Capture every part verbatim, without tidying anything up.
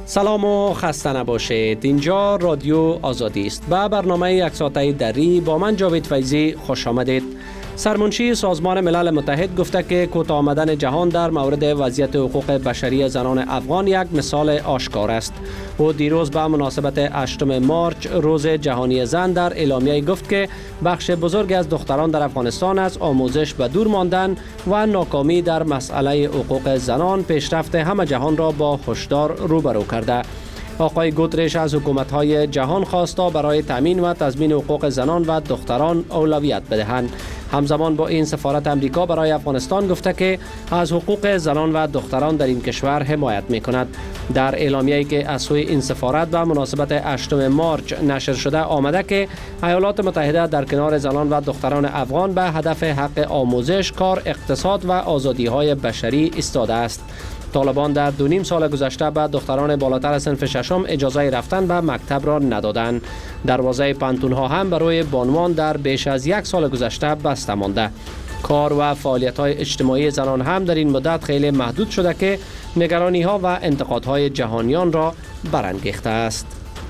سلام و خسته نباشید. اینجا رادیو آزادی است. به برنامه یک ساعته دری با من جاوید فیضی خوش آمدید. سرمنشی سازمان ملل متحد گفته که کوتاه آمدن جهان در مورد وضعیت حقوق بشری زنان افغان یک مثال آشکار است. او دیروز به مناسبت هشتم مارچ روز جهانی زن در اعلامیه گفت که بخش بزرگ از دختران در افغانستان از آموزش به دور ماندن و ناکامی در مسئله حقوق زنان پیشرفت همه جهان را با هشدار روبرو کرده. آقای گوترش از حکومت‌های جهان خواستا برای تامین و تضمین حقوق زنان و دختران اولویت بدهند. همزمان با این سفارت امریکا برای افغانستان گفته که از حقوق زنان و دختران در این کشور حمایت می‌کند. در اعلامیه‌ای که از سوی این سفارت به مناسبت هشتم مارچ نشر شده آمده که ایالات متحده در کنار زنان و دختران افغان به هدف حق آموزش، کار، اقتصاد و آزادی‌های بشری ایستاده است. طالبان در دو نیم سال گذشته به دختران بالاتر از صنف ششم اجازه رفتن به مکتب را ندادند. دروازه پانتون‌ها هم برای بانوان در بیش از یک سال گذشته بسته مانده. کار و فعالیت‌های اجتماعی زنان هم در این مدت خیلی محدود شده که نگرانی‌ها و انتقادهای جهانیان را برانگیخته است.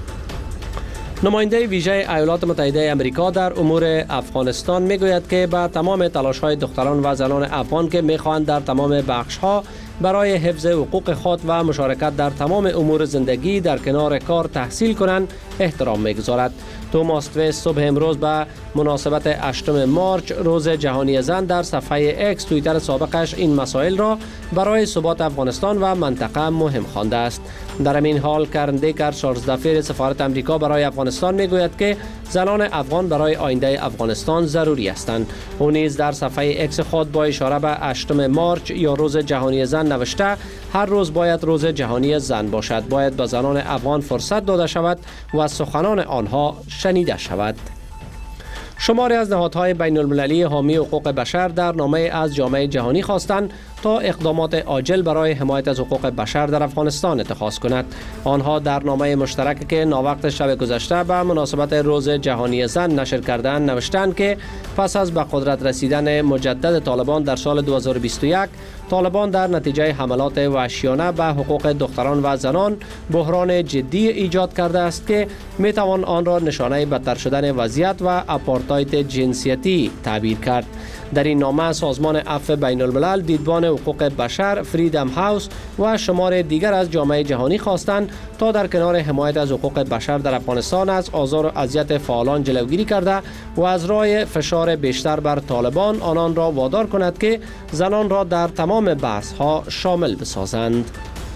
نماینده ویژه ایالات متحده آمریکا در امور افغانستان میگوید که با تمام تلاش‌های دختران و زنان افغان که می‌خواهند در تمام بخش‌ها برای حفظ حقوق خود و مشارکت در تمام امور زندگی در کنار کار تحصیل کنند احترام می‌گذارد. توماس ویس صبح امروز به مناسبت هشتم مارچ روز جهانی زن در صفحه اکس توییتر سابقش این مسائل را برای ثبات افغانستان و منطقه مهم خوانده است. در این حال کرن دیکر چارلز دفیر سفارت امریکا برای افغانستان میگوید که زنان افغان برای آینده افغانستان ضروری هستند. او نیز در صفحه اکس خود با اشاره به هشتم مارچ یا روز جهانی زن نوشته هر روز باید روز جهانی زن باشد. باید به زنان افغان فرصت داده شود و سخنان آنها شنیده شود. شماری از نهادهای بین المللی حامی حقوق بشر در نامه از جامعه جهانی خواستند تا اقدامات عاجل برای حمایت از حقوق بشر در افغانستان اتخاذ کند. آنها در نامه مشترک که ناوقت شب گذشته به مناسبت روز جهانی زن نشر کردند نوشتند که پس از به قدرت رسیدن مجدد طالبان در سال دو هزار و بیست و یک، طالبان در نتیجه حملات وحشیانه به حقوق دختران و زنان بحران جدی ایجاد کرده است که می توان آن را نشانه بدتر شدن وضعیت و آپارتاید جنسیتی تعبیر کرد. در این نامه سازمان عفو بین الملل، دیدبان حقوق بشر، فریدم هاوس و شمار دیگر از جامعه جهانی خواستند تا در کنار حمایت از حقوق بشر در افغانستان از آزار و اذیت فعالان جلوگیری کرده و از راه فشار بیشتر بر طالبان آنان را وادار کند که زنان را در تمام بحث‌ها شامل بسازند.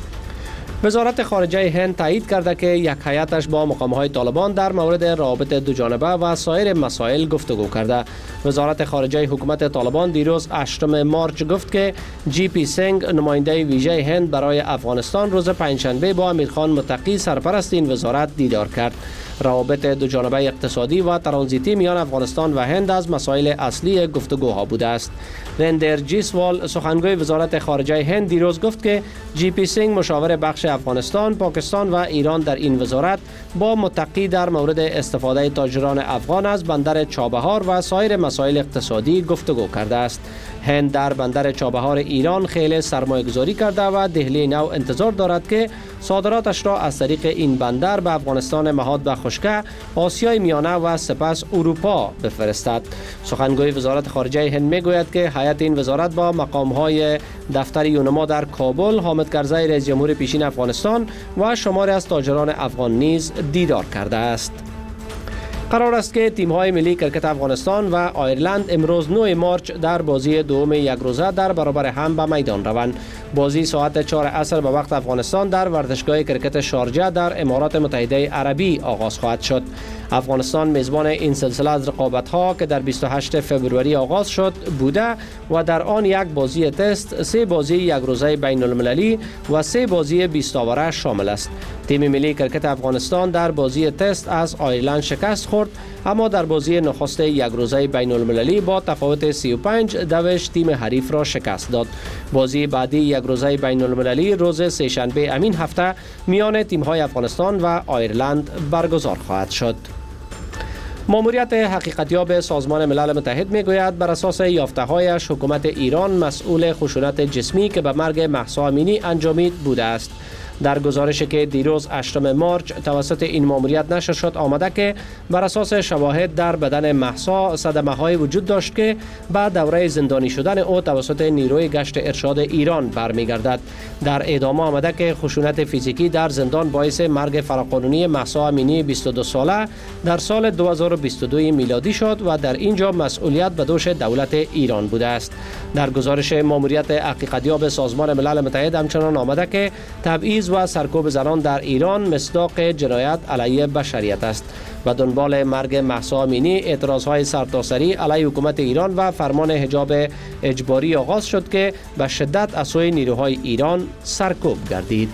وزارت خارجه هند تایید کرده که یک هیئتش با مقام‌های طالبان در مورد روابط دوجانبه و سایر مسائل گفتگو کرده. وزارت خارجه حکومت طالبان دیروز هشتم مارچ گفت که جی پی سینگ نماینده ویژه هند برای افغانستان روز پنجشنبه با امیرخان متقی سرپرست این وزارت دیدار کرد. روابط دوجانبه اقتصادی و ترانزیتی میان افغانستان و هند از مسائل اصلی گفتگوها بوده است. رندر جیسوال سخنگوی وزارت خارجه هند دیروز گفت که جی پی سینگ مشاور بخش افغانستان، پاکستان و ایران در این وزارت با متقی در مورد استفاده تاجران افغان از بندر چابهار و سایر مسائل اقتصادی گفتگو کرده است. هند در بندر چابهار ایران خیلی سرمایه گذاری کرده و دهلی نو انتظار دارد که صادراتش را از طریق این بندر به افغانستان مهاد و خشکه، آسیای میانه و سپس اروپا بفرستد. سخنگوی وزارت خارجه هند میگوید که هیئت این وزارت با مقام‌های دفتر یونما در کابل، حامد کرزی رئیس جمهور پیشین افغانستان و شماری از تاجران افغان نیز دیدار کرده است. قرار است که تیم‌های ملی کرکت افغانستان و آیرلند امروز نه مارچ در بازی دوم یک روزه در برابر هم به میدان روند. بازی ساعت چهار عصر به وقت افغانستان در ورزشگاه کرکت شارجه در امارات متحده عربی آغاز خواهد شد. افغانستان میزبان این سلسله از رقابت‌ها که در بیست و هشتم فوریه آغاز شد بوده و در آن یک بازی تست، سه بازی یک روزه بین المللی و سه بازی بیست آوره شامل است. تیم ملی کرکت افغانستان در بازی تست از آیرلند شکست خورد، اما در بازی نخست یک روزه بین المللی با تفاوت سی و پنج دوش تیم حریف را شکست داد. بازی بعدی یک روزه بین المللی روز سه‌شنبه امین هفته میان تیم‌های افغانستان و آیرلند برگزار خواهد شد. ماموریت حقیقتیاب سازمان ملل متحد میگوید بر اساس یافته‌هایش حکومت ایران مسئول خشونت جسمی که به مرگ مهسا امینی انجامید بوده است. در گزارشی که دیروز هشتم مارچ توسط این ماموریت نشر شد آمده که بر اساس شواهد در بدن مهسا صدمه‌های وجود داشت که بعد دوره زندانی شدن او توسط نیروی گشت ارشاد ایران برمیگردد. در ادامه آمده که خشونت فیزیکی در زندان باعث مرگ فراقانونی مهسا امینی بیست و دو ساله در سال دو هزار و بیست و دو میلادی شد و در اینجا مسئولیت به دوش دولت ایران بوده است. در گزارش ماموریت حقیقتیاب سازمان ملل متحد همچنان آمده که تبعیض و سرکوب زنان در ایران مصداق جنایت علیه بشریت است. و دنبال مرگ مهسا امینی اعتراضهای سرتاسری علیه حکومت ایران و فرمان حجاب اجباری آغاز شد که به شدت از سوی نیروهای ایران سرکوب گردید.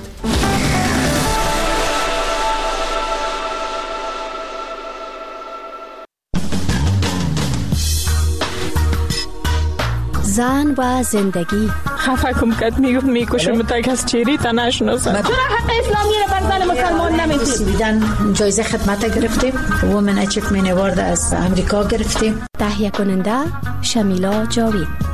زن و زندگی خفه کم کد میگفت میکشم تا کس چیری تا نشناسم. چرا حق اسلامی رو بر زن مسلمان نمیدید؟ بیدن جایزه خدمت گرفتیم، وومن اچیومنت اوارد از امریکا گرفتیم. تهیه کننده شمیلا جاوید.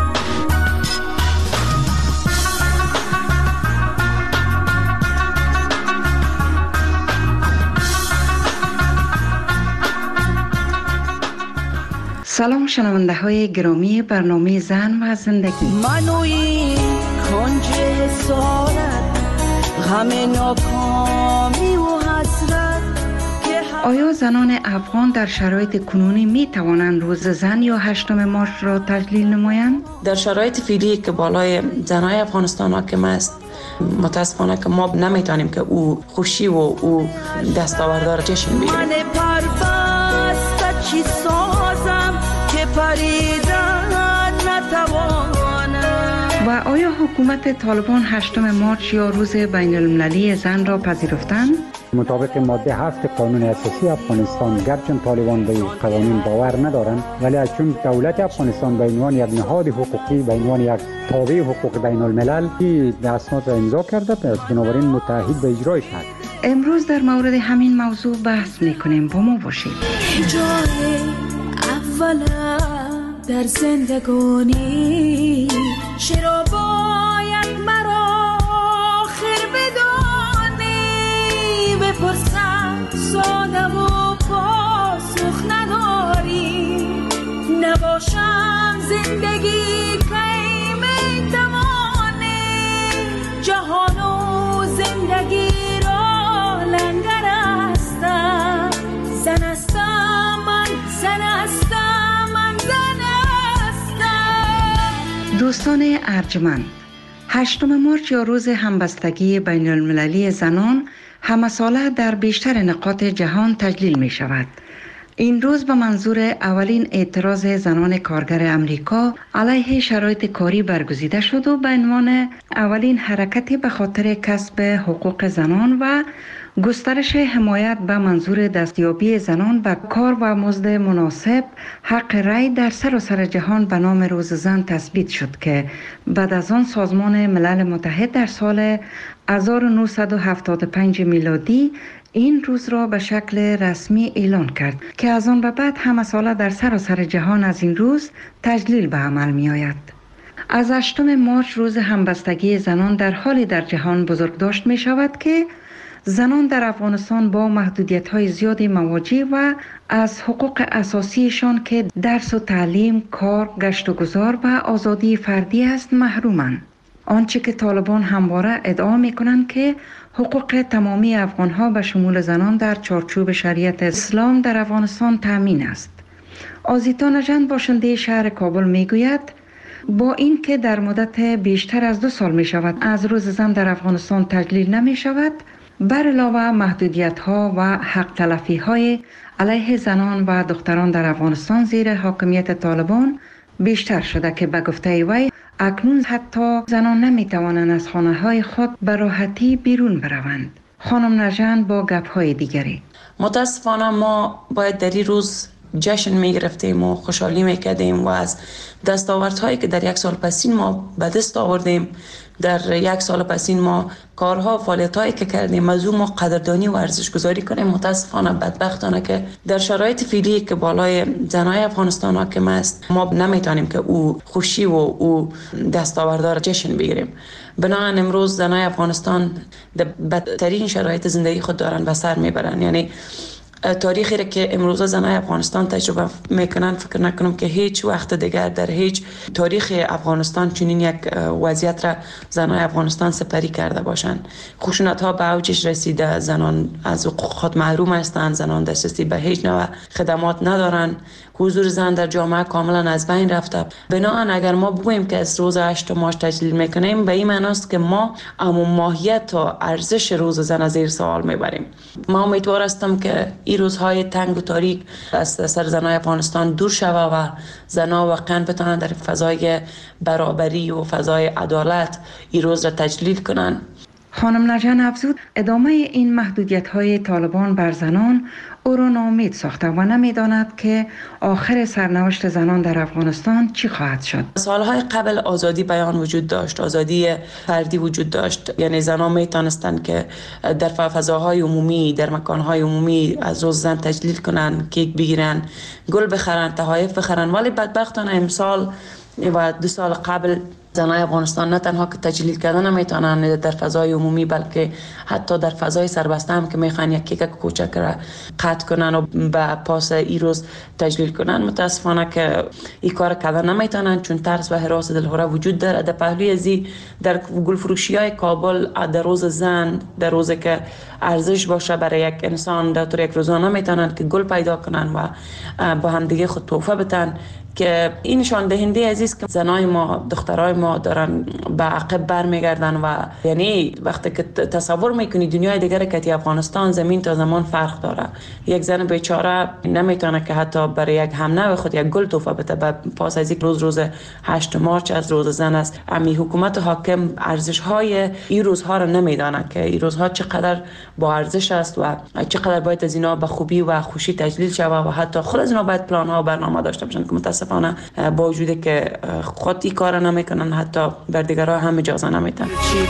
سلام شنونده های گرامی برنامه زن و زندگی. منوی کنج سارت غم ناکامی و حسرت. آیا زنان افغان در شرایط کنونی می توانند روز زن یا هشتم مارچ را تجلیل نمایند؟ در شرایط فعلی که بالای زنای افغانستان حاکم است، متاسفانه که ما نمیتونیم که او خوشی و او دستاوردار جشن بگیریم. من پربست چی سازم که پریدن نتوانم. و آیا حکومت طالبان هشتم مارچ یا روز بین المللی زن را پذیرفتند؟ مطابق ماده هفت قانون اساسی افغانستان، گرچه طالبان به قوانین باور ندارند، ولی چون دولت افغانستان به عنوان یک نهاد حقوقی، به عنوان یک تابع حقوق بین الملل این اسناد را امضا کرده، پس بنابراین متعهد به اجرایش هست. امروز در مورد همین موضوع بحث میکنیم، با ما باشید. جای اول در زندگانی چرا باید مرا آخر بدانی؟ بپرسم ساده و پاسخ نداری. نباشم زندگی کی میتوانی؟ جهان و زندگی را لنگر هستم. زن هستم من، زن هستم من، زن هستم. دوستان ارجمند، هشتم مارچ یا روز همبستگی بین المللی زنان همه ساله در بیشتر نقاط جهان تجلیل می شود. این روز به منظور اولین اعتراض زنان کارگر امریکا علیه شرایط کاری برگزیده شد و به عنوان اولین حرکتی به خاطر کسب حقوق زنان و گسترش حمایت به منظور دستیابی زنان به کار و مزد مناسب حق رأی در سراسر جهان به نام روز زن تثبیت شد که بعد از آن سازمان ملل متحد در سال هزار و نهصد و هفتاد و پنج میلادی این روز را به شکل رسمی اعلان کرد که از آن به بعد همه ساله در سراسر جهان از این روز تجلیل به عمل می آید. از هشتم مارچ روز همبستگی زنان در حالی در جهان بزرگداشت می شود که زنان در افغانستان با محدودیت‌های زیادی مواجه و از حقوق اساسیشان که درس و تعلیم، کار، گشت و گذار و آزادی فردی است محرومند. آنچه که طالبان همواره ادعا می‌کنند که حقوق تمامی افغان‌ها به شمول زنان در چارچوب شریعت اسلام در افغانستان تامین است. آزیتا نژند باشنده شهر کابل می‌گوید با این که در مدت بیشتر از دو سال می‌شود از روز زن در افغانستان تجلیل نمی‌شود، بر علاوه محدودیت‌ها و حق تلفی‌های علیه زنان و دختران در افغانستان زیر حاکمیت طالبان بیشتر شده که به گفته وی اکنون حتی زنان نمی‌توانند از خانه‌های خود به راحتی بیرون بروند. خانم نژند با گپ‌های دیگری: متاسفانه ما باید در این روز جشن می‌گرفتیم و خوشحالی می‌کردیم و از دستاوردهایی که در یک سال پسین ما به دست آوردیم در یک سال پسین ما کارها فعالیتایی که کردیم از ما قدردانی و ارزش گذاری کنیم. متاسفانه بدبختانه که در شرایط فعلی که بالای زنای افغانستان حاکم است ما نمیتونیم که او خوشی و او دستاوردار جشن بگیریم. بنابراین امروز زنای افغانستان در بدترین شرایط زندگی خود دارن و سر میبرن. یعنی تاریخی را که امروز زنای افغانستان تجربه میکنن فکر نکنم که هیچ وقت دیگر در هیچ تاریخ افغانستان چنین یک وضعیت را زنای افغانستان سپری کرده باشند. خشونت ها به اوجش رسیده، زنان از حقوق خود محروم هستند، زنان دسترسی به هیچ نوع خدمات ندارند، حضور زن در جامعه کاملا از بین رفته. بنابراین اگر ما بگوییم که از روز هشت مارچ تجلیل میکنیم به این معنی است که ما اما ماهیت و ارزش روز زن از زیر سوال میبریم. ما امیدوار هستم که این روزهای تنگ و تاریک از سر زنای افغانستان دور شوه و زنها واقعا بتونن در فضای برابری و فضای عدالت این روز را تجلیل کنن. خانم نرجان افزود ادامه این محدودیت های طالبان بر زنان او را ناامید ساخته و نمیداند که آخر سرنوشت زنان در افغانستان چی خواهد شد. سالهای قبل آزادی بیان وجود داشت، آزادی فردی وجود داشت. یعنی زنان میتونستند که در فضاهای عمومی، در مکانهای عمومی از روز زن تجلیل کنن، کیک بگیرن، گل بخرن، تحایف بخرن. ولی بدبختانه امسال و دو سال قبل زنای افغانستان نه تنها که تجلیل کردن نمیتونن در فضای عمومی بلکه حتی در فضای سربسته هم که میخوان یک کیک کوچک را قطع کنن و به پاس این روز تجلیل کنن. متاسفانه که این کار کردن نمیتونن چون ترس و هراس دلهوره وجود داره. در پهلوی ازی در گلفروشی های کابل در روز زن، در روزی که ارزش باشه برای یک انسان در طور یک روزانه میتونن که گل پیدا کنن و با هم دیگه خود تحفه بدن که این نشان دهنده عزیز که زنای ما، دخترای ما دارن به عقب برمیگردن و یعنی وقتی که تصور میکنی دنیای دیگر که افغانستان زمین تا زمان فرق داره. یک زن بیچاره نمیتونه که حتی برای یک همنوع خود یک گل تحفه بده. بعد پاس از یک روز روز هشت مارچ از روز زن است. امی حکومت حاکم ارزش های این روزها را نمیدانه که این روزها چقدر با ارزش است و چقدر باید از اینا به خوبی و خوشی تجلیل شود و حتی خود از اینا باید پلان ها و برنامه داشته باشن که متاسفانه با وجود که خود این کار نمیکنن حتی بر دیگرها هم اجازه نمیدن.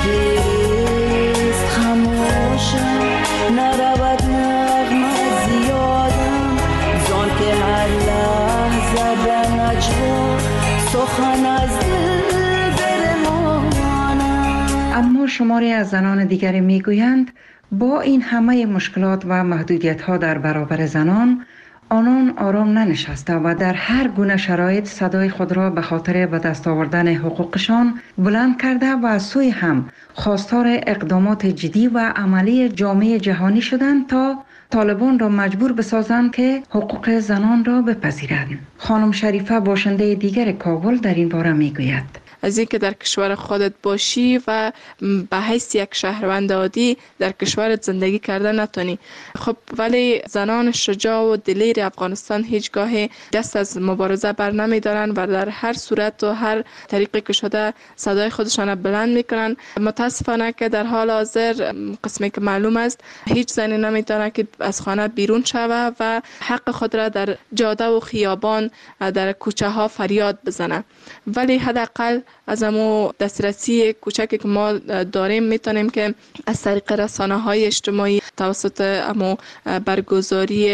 اما شماری از زنان دیگری میگویند با این همه مشکلات و محدودیت ها در برابر زنان آنان آرام ننشسته و در هر گونه شرایط صدای خود را به خاطر به دست آوردن حقوقشان بلند کرده و از سوی هم خواستار اقدامات جدی و عملی جامعه جهانی شدند تا طالبان را مجبور بسازند که حقوق زنان را بپذیرند. خانم شریفه باشنده دیگر کابل در این باره میگوید از اینکه در کشور خودت باشی و به حیث یک شهروند عادی در کشورت زندگی کردن نتونی. خب ولی زنان شجاع و دلیر افغانستان هیچگاه دست از مبارزه بر نمی دارن و در هر صورت و هر طریقی که شده صدای خودشان بلند میکنن. متاسفانه که در حال حاضر قسمی که معلوم است هیچ زنی نمیتونه که از خانه بیرون شوه و حق خود را در جاده و خیابان در کوچه ها فریاد بزنه. ولی حداقل از امو دسترسی کوچکی که ما داریم میتونیم که از طریق رسانه های اجتماعی توسط امو برگزاری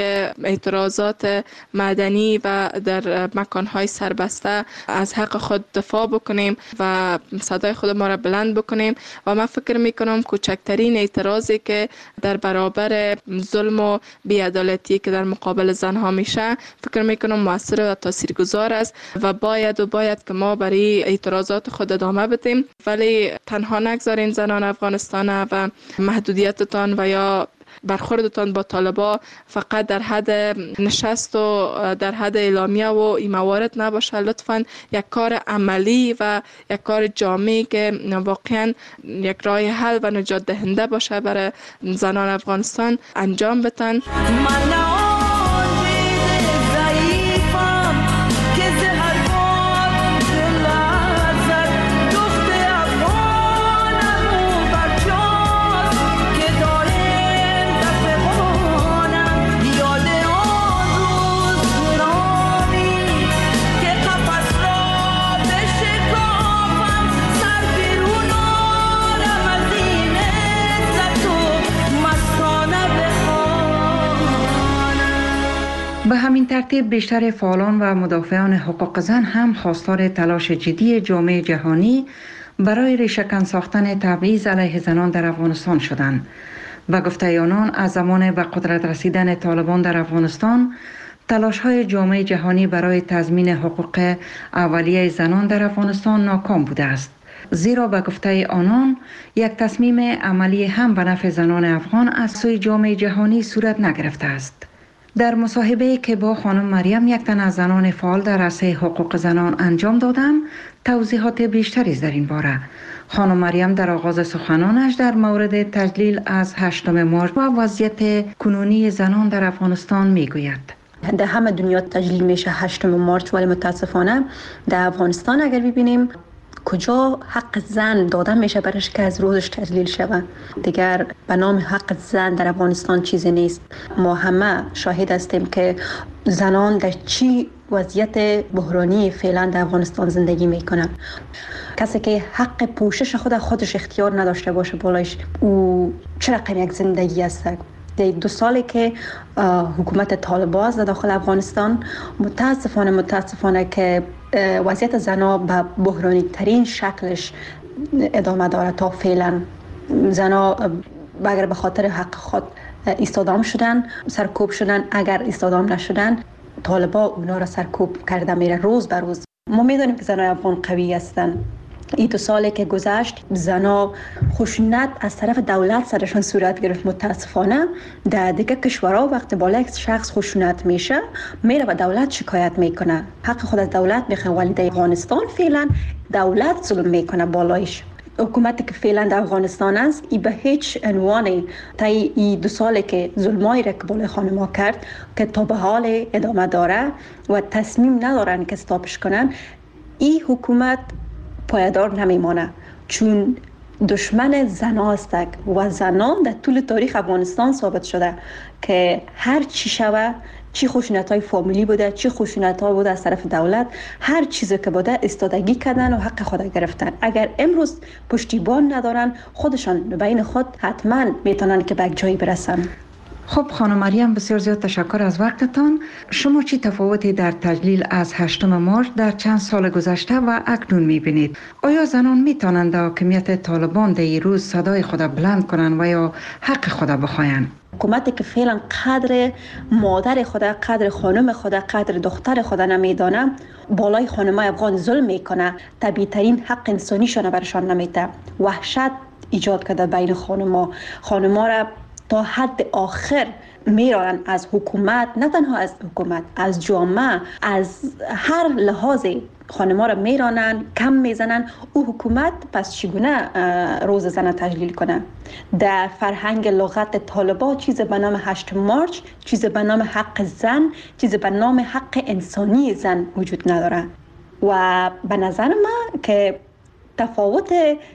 اعتراضات مدنی و در مکان های سربسته از حق خود دفاع بکنیم و صدای خود ما را بلند بکنیم. و من فکر میکنم کوچکترین اعتراضی که در برابر ظلم و بی‌عدالتی که در مقابل زنها میشه فکر میکنم موثر و تاثیرگذار است و باید و باید که ما برای اعتراضات خود ادامه بدیم. ولی تنها نگذارین زنان افغانستان و محدودیتتان و یا برخوردتان با طالبا فقط در حد نشست و در حد اعلامیه و این موارد نباشه. لطفاً یک کار عملی و یک کار جامعی که واقعاً یک راه حل و نجات دهنده باشه برای زنان افغانستان انجام بدن. ترتیب بیشتر فعالان و مدافعان حقوق زن هم خواستار تلاش جدی جامعه جهانی برای ریشه‌کن ساختن تبعیض علیه زنان در افغانستان شدند. به گفته آنان از زمان به قدرت رسیدن طالبان در افغانستان تلاش‌های جامعه جهانی برای تضمین حقوق اولیه زنان در افغانستان ناکام بوده است. زیرا به گفته آنان یک تصمیم عملی هم به نفع زنان افغان از سوی جامعه جهانی صورت نگرفته است. در مصاحبه‌ای که با خانم مریم، یک تن از زنان فعال در عرصه حقوق زنان انجام دادم، توضیحات بیشتری در این باره. خانم مریم در آغاز سخنانش در مورد تجلیل از هشتم مارچ و وضعیت کنونی زنان در افغانستان میگوید. در همه دنیا تجلیل میشه هشتم مارچ، ولی متاسفانه در افغانستان اگر ببینیم کجا حق زن داده میشه برش که از روزش تجلیل شود. دیگر به نام حق زن در افغانستان چیزی نیست. ما همه شاهد هستیم که زنان در چی وضعیت بحرانی فعلا در افغانستان زندگی میکنن. کسی که حق پوشش خود خودش اختیار نداشته باشه بالایش، او چه رقم یک زندگی است. در دو سالی که حکومت طالبان است در داخل افغانستان، متاسفانه متاسفانه که وضعیت زنها به بحرانی ترین شکلش ادامه داره. تا فعلا زنها اگر به خاطر حق خود ایستادام شدن، سرکوب شدن، اگر ایستادام نشدن طالبان اونا را سرکوب کرده میره روز به روز. ما میدونیم که زنای افغان قوی هستن. این دو سالی که گذشت زنا خشونت از طرف دولت سرشان صورت گرفت. متاسفانه در دیگه کشورها وقتی بالا یک شخص خشونت میشه میره و دولت شکایت میکنه، حق خود از دولت میخواد. ولی در افغانستان فعلا دولت ظلم میکنه بالایش. حکومتی که فعلا در افغانستان است ای به هیچ عنوانی تا این دو سالی که ظلمایی را که بالای خانم‌ها کرد که تا به حال ادامه داره و تصمیم ندارن که استاپش کنن، این حکومت پایدار نمیمانه، چون دشمن زنان است و زنان در طول تاریخ افغانستان ثابت شده که هر چی شوه، چی خشونت‌های فامیلی بوده، چی خشونت‌ها بوده از طرف دولت، هر چیزی که بوده استادگی کردن و حق خود گرفتن. اگر امروز پشتیبان ندارن خودشان بین خود حتما میتونن که به جایی برسن. خب خانم مریم، بسیار زیاد تشکر از وقتتان. شما چی تفاوتی در تجلیل از هشتم مارچ در چند سال گذشته و اکنون میبینید؟ آیا زنان میتونند در حاکمیت طالبان در این روز صدای خود بلند کنند و یا حق خود بخواهند؟ حکومتی که فعلا قدر مادر خود، قدر خانم خود، قدر دختر خود نمیدانه، بالای خانمای افغان ظلم میکنه، طبیعی ترین حق انسانیشون برشان نمیده. وحشت ایجاد کرده بین خانما. خانما را تا حد آخر میرانن از حکومت، نه تنها از حکومت، از جامعه، از هر لحاظی خانما را میرانن، کم میزنن. او حکومت پس چگونه روز زن تجلیل کنه؟ در فرهنگ لغت طالبان چیز به نام هشتم مارچ، چیز به نام حق زن، چیز به نام حق انسانی زن وجود نداره. و به نظر من که تفاوت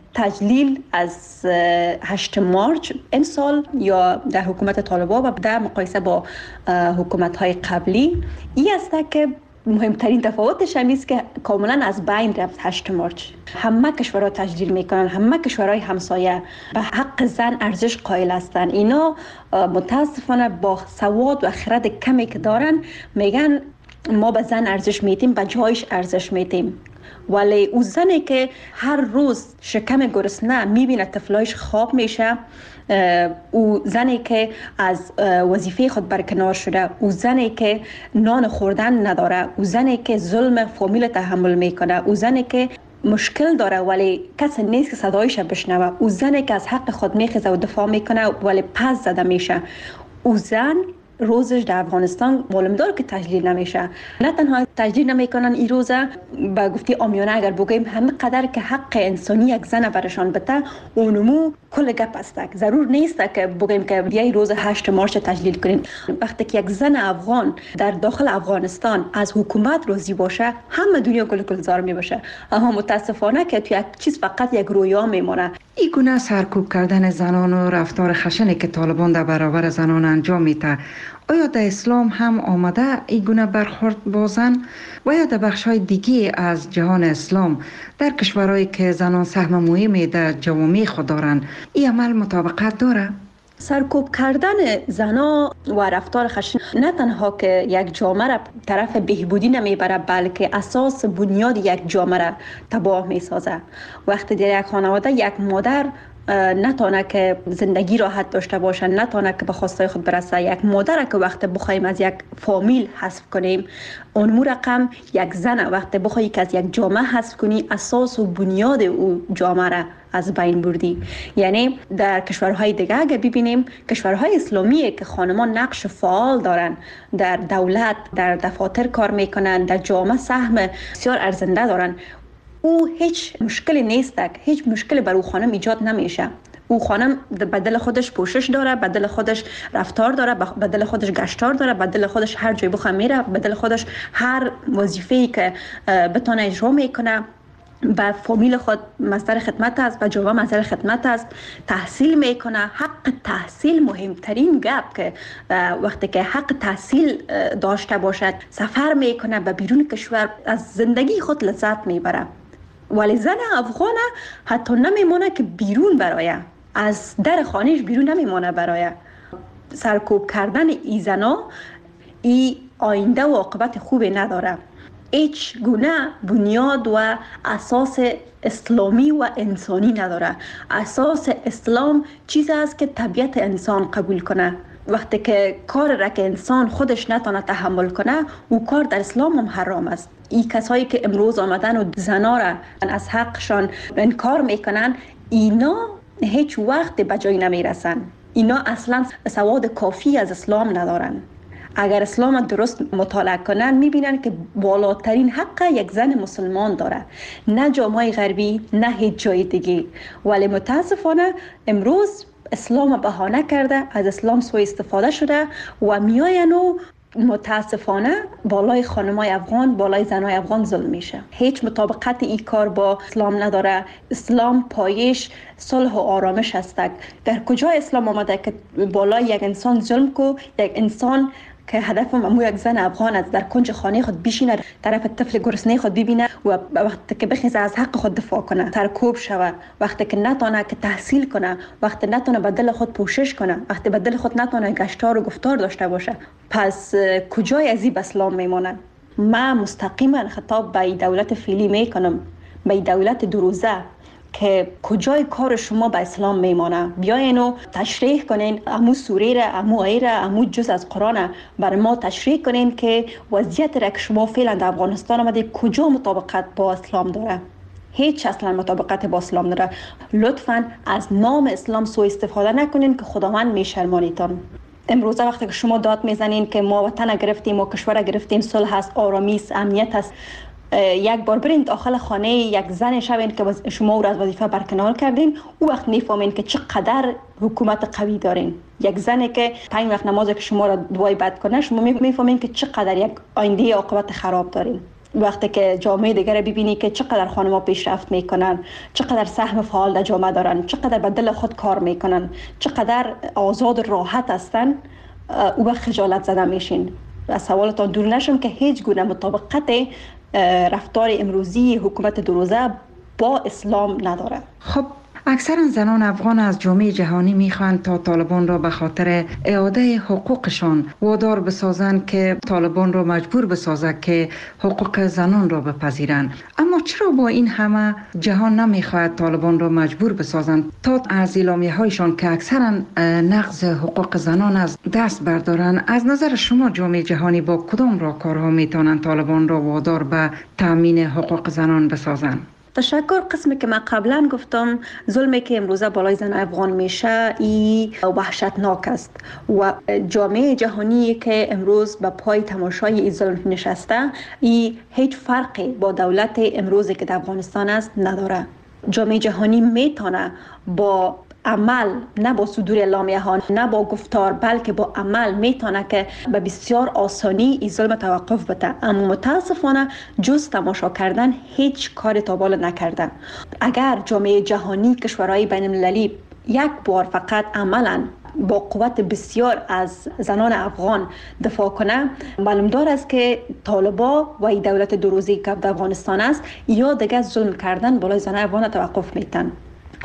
تجلیل از هشتم مارچ این سال یا در حکومت طالبان و در مقایسه با حکومت‌های قبلی این است که مهمترین تفاوتش هم است که کاملا از بین رفت هشتم مارچ. همه کشورها تجلیل میکنن، همه کشورهای همسایه به حق زن ارزش قائل هستند. اینا متاسفانه با سواد و خرد کمی که دارن میگن ما به زن ارزش میدیم، به جایش ارزش میدیم. ولی او زنی که هر روز شکم گرسنه میبینه طفلایش خواب میشه، او زنی که از وظیفه خود برکنار شده، او زنی که نان خوردن نداره، او زنی که ظلم فامیل تحمل میکنه، او زنی که مشکل داره ولی کسی نیست که صدایش بشنوه، او زنی که از حق خود میخیزه و دفاع میکنه ولی پس زده میشه، او زن روزش در افغانستان معلوم داره که تجلیل نمیشه. نه تنها تجلیل نمیکنن این روزه، با گفتی عامیانه اگر بگیم همه قدر که حق انسانی یک زن برشان بده اونمو کل گپ است. ضرور نیست که بگیم که بیای روز هشتم مارچ تجلیل کنین. وقتی که یک زن افغان در داخل افغانستان از حکومت راضی باشه همه دنیا گل گلزار می باشه. اما متاسفانه که تو یک چیز فقط یک رویا میمونه. این گونه سرکوب کردن زنان و رفتار خشنی که طالبان در برابر زنان انجام میده، آیا در اسلام هم آمده این گونه برخورد با زن و یا در بخش‌های دیگه از جهان اسلام در کشورهایی که زنان سهم مهمی در جوامع خود دارند این عمل مطابقت داره؟ سرکوب کردن زنا و رفتار خشن نه تنها که یک جامعه را طرف بهبودی نمیبره، بلکه اساس بنیاد یک جامعه را تباه میسازه. وقتی در یک خانواده یک مادر نتونه که زندگی راحت داشته باشه، نتونه که به خواستای خود برسه، یک مادر که وقت بخوایم از یک فامیل حذف کنیم، اون مو رقم یک زن وقت بخوایی که از یک جامعه حذف کنی، اساس و بنیاد او جامعه را از بین بردی. یعنی در کشورهای دیگه اگه ببینیم، کشورهای اسلامیه که خانمان نقش فعال دارن، در دولت، در دفاتر کار میکنن، در جامعه سهم بسیار ارزنده دارن، او هیچ مشکلی نیست، هیچ مشکلی بر او خانم ایجاد نمیشه. او خانم بدل خودش پوشش داره، بدل خودش رفتار داره، بدل خودش گشتار داره، بدل خودش هر جای بخواه میره، بدل خودش هر وظیفه‌ای که بتونه اجرا میکنه. به فامیل خود مصدر خدمت است، به جامعه مصدر خدمت است، تحصیل میکنه. حق تحصیل مهمترین گپ که وقتی که حق تحصیل داشته باشد، سفر میکنه به بیرون کشور، از زندگی خود لذت میبره. ولی زن افغان حتی نمیمونه که بیرون برایه، از در خانهش بیرون نمیمونه برایه. سرکوب کردن ای زنا ای آینده و عاقبت خوبی نداره. هیچ گونه بنیاد و اساس اسلامی و انسانی نداره. اساس اسلام چیزی است که طبیعت انسان قبول کنه. وقتی که کار را که انسان خودش نتونه تحمل کنه، او کار در اسلام هم حرام است. این کسایی که امروز آمدن و زنا را از حقشان انکار میکنن، اینا هیچ وقت به جای نمیرسن. اینا اصلا سواد کافی از اسلام ندارن. اگر اسلام درست مطالعه کنن میبینن که بالاترین حق یک زن مسلمان داره، نه جامعه غربی، نه هیچ جای دیگه. ولی متاسفانه امروز اسلام بهانه کرده، از اسلام سوء استفاده شده و میاین و متاسفانه بالای خانمای افغان، بالای زنای افغان ظلم میشه. هیچ مطابقت این کار با اسلام نداره. اسلام پایش صلح و آرامش است. در کجا اسلام آمده که بالای یک انسان ظلم کو؟ یک انسان که هدف ممو یک زن افغان است در کنج خانه خود بشینه، طرف طفل گرسنه خود ببینه و وقتی که بخیزه از حق خود دفاع کنه، سرکوب شوه، وقتی که نتونه که تحصیل کنه، وقتی نتونه به دل خود پوشش کنه، وقتی به دل خود نتونه گشتار و گفتار داشته باشه، پس کجای از این به اسلام میمونه؟ من مستقیما خطاب به دولت فعلی میکنم، به دولت دروزه، که کجای کار شما به اسلام میمانه؟ بیاین و تشریح کنین امو سوره را، امو آیه را، امو جز از قرآن برای ما تشریح کنین که وضعیت را که شما فعلا در افغانستان آمده کجا مطابقت با اسلام داره. هیچ اصلا مطابقت با اسلام داره. لطفاً از نام اسلام سوء استفاده نکنین که خداوند میشرمانیتان. امروزه وقتی که شما داد میزنین که ما وطن گرفتیم، ما کشور گرفتیم، صلح است، آرامی است، امنیت است، یک بار برین داخل خانه یک زن شوین که شما او را از وظیفه برکنار کردین، او وقت میفهمین که چقدر حکومت قوی دارین. یک زنی که پنج وقت نماز که شما را دعای بد کنه، شما میفهمین که چقدر یک آینده عاقبت خراب دارین. وقتی که جامعه دیگر ببینی که چقدر خانم‌ها پیشرفت میکنن، چقدر سهم فعال در جامعه دارن، چقدر به دل خود کار میکنن، چقدر آزاد و راحت هستن، او وقت خجالت زده میشین. از سوالتان دور نشم که هیچ گونه مطابقت رفتار امروزی حکومت دروزه با اسلام نداره. خب اکثر زنان افغان از جامعه جهانی میخواهند تا طالبان را به خاطر اعاده حقوقشان وادار بسازند که طالبان را مجبور بسازد که حقوق زنان را بپذیرند. اما چرا با این همه جهان نمیخواهد طالبان را مجبور بسازند تا از اعلامیه‌هایشان که اکثرا نقض حقوق زنان از دست بردارند؟ از نظر شما جامعه جهانی با کدام راهکارها میتوانند طالبان را وادار به تامین حقوق زنان بسازند؟ تشکر. قسمی که من قبلا گفتم، ظلمی که امروزه بالای زن افغان میشه ای وحشتناک است و جامعه جهانی که امروز به پای تماشای این ظلم نشسته، ای هیچ فرقی با دولت امروزی که در افغانستان است نداره. جامعه جهانی میتونه با عمل، نه با صدور اعلامیه ها، نه با گفتار، بلکه با عمل میتونه که به بسیار آسانی این ظلم توقف بده. اما متاسفانه جز تماشا کردن هیچ کار تابال نکردن. اگر جامعه جهانی، کشورهای بین المللی یک بار فقط عملا با قوت بسیار از زنان افغان دفاع کنه، معلوم دار است که طالبا و این دولت دروزی که در افغانستان است یا دیگه ظلم کردن بالای زنان افغان توقف میتن.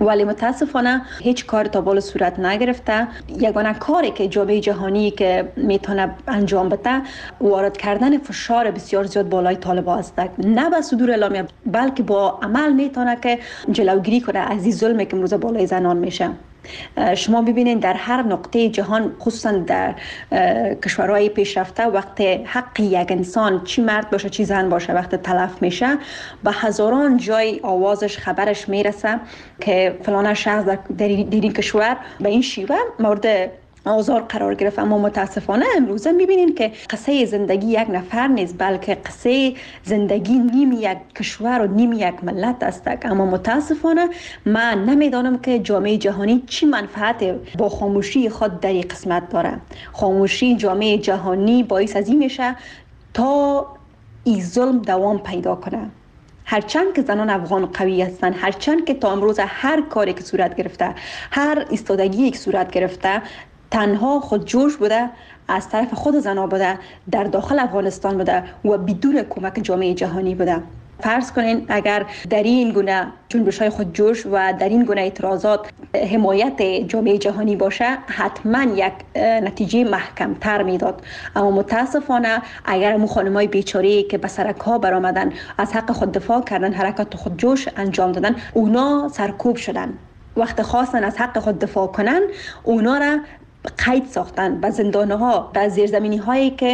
ولی متاسفانه هیچ کار تا بالا صورت نگرفته. یگانه کاری که جامعه جهانی که میتونه انجام بده وارد کردن فشار بسیار زیاد بالای طالبان است، نه به صدور اعلامیه بلکه با عمل میتونه که جلوگیری کنه از این ظلمی که امروز بالای زنان میشه. شما ببینید در هر نقطه جهان، خصوصا در کشورهای پیشرفته، وقتی حق یک انسان چی مرد باشه چی زن باشه وقتی تلف میشه، به هزاران جای آوازش خبرش میرسه که فلان شخص در این کشور به این شیوه مورد آزار قرار گرفت. اما متاسفانه امروزه میبینین که قصه زندگی یک نفر نیست، بلکه قصه زندگی نیم یک کشور و نیم یک ملت است. اما متاسفانه من نمیدانم که جامعه جهانی چی منفعت با خاموشی خود در این قسمت داره. خاموشی جامعه جهانی باعث از این میشه تا این ظلم دوام پیدا کنه. هرچند که زنان افغان قوی هستند، هرچند که تا امروز هر کاری که صورت گرفته، هر ایستادگی که صورت گرفته تنها خود جوش بوده، از طرف خود زنان بوده، در داخل افغانستان بوده و بدون کمک جامعه جهانی بوده. فرض کنین اگر در این گونه جنبش‌های خود جوش و در این گونه اعتراضات حمایت جامعه جهانی باشه، حتما یک نتیجه محکم تر میداد. اما متاسفانه اگر مو خانمای بیچاره‌ای که به سرک‌ها برآمدن، از حق خود دفاع کردن، حرکت خود جوش انجام دادن، اونا سرکوب شدن. وقت خواستن از حق خود دفاع کنن، اونا را قید ساختن به زندان‌ها، به زیرزمینی‌هایی که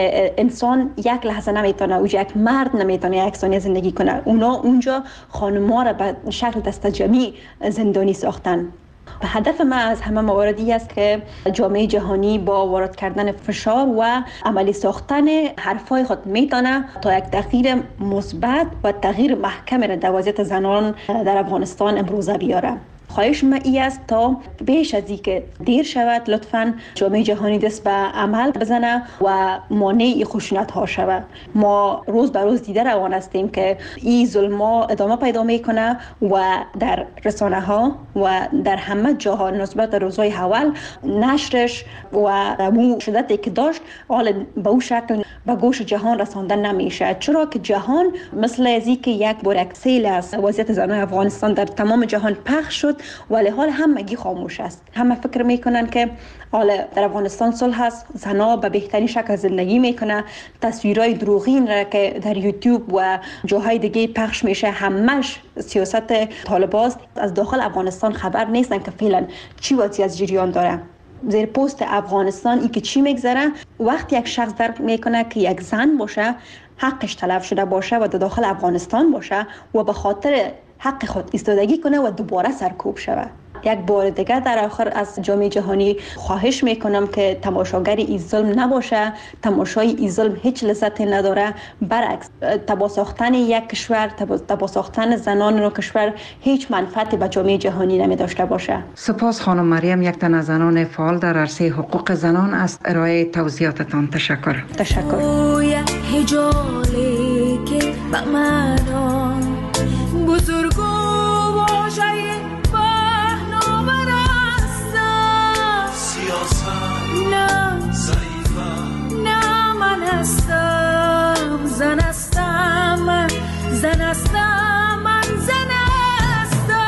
انسان یک لحظه نمیتونه، اونجا یک مرد نمیتونه یک ثانیه زندگی کنه. اونا اونجا خانم‌ها را به شکل دست جمعی زندانی ساختن. به هدف ما از همه مواردی است که جامعه جهانی با وارد کردن فشار و عملی ساختن حرفای خود میتونه تا یک تغییر مثبت و تغییر محکم در وضعیت زنان در افغانستان امروزه بیاره. خواهش ما ای است تا بیش از این که دیر شود لطفاً جامعه جهانی دست به عمل بزنه و مانع خشونت ها شود. ما روز به روز دیده روان هستیم که این ظلم‌ها ادامه پیدا میکنه و در رسانه ها و در همه جاها نسبت به روزهای اول نشرش و مو شدتی که داشت حالا به اون شکل به گوش جهان رسانده نمیشه، چرا که جهان مثل ازی که یک بار یک سیل از وضعیت زنان افغانستان در تمام جهان پخش شد ولی حال همگی خاموش است. همه فکر میکنن که حالا در افغانستان صلح است، زنها به بهترین شکل زندگی میکنه. تصویرهای دروغین را که در یوتیوب و جاهای دیگه پخش میشه همش سیاست طالبان است. از داخل افغانستان خبر نیستن که فعلا چی وضعیت جریان داره. زیر پست افغانستان ای که چی میگذره، وقتی یک شخص درک میکنه که یک زن باشه، حقش تلف شده باشه و در داخل افغانستان باشه و به خاطر حق خود ایستادگی کنه و دوباره سرکوب شود. یک بار دیگه در آخر از جامعه جهانی خواهش میکنم که تماشاگر این ظلم نباشه. تماشای این ظلم هیچ لذتی نداره، برعکس تباه ساختن یک کشور، تباه ساختن زنان و کشور هیچ منفعتی به جامعه جهانی نمی داشته باشه. سپاس خانم مریم، یک تن از زنان فعال در عرصه حقوق زنان، از ارائه توضیحاتتان تشکر. تشکر. بزرگو واژه پهناور هستم، سیاست نه ضعیفم، نه من هستم، زن هستم، من زن هستم، من زن هستم.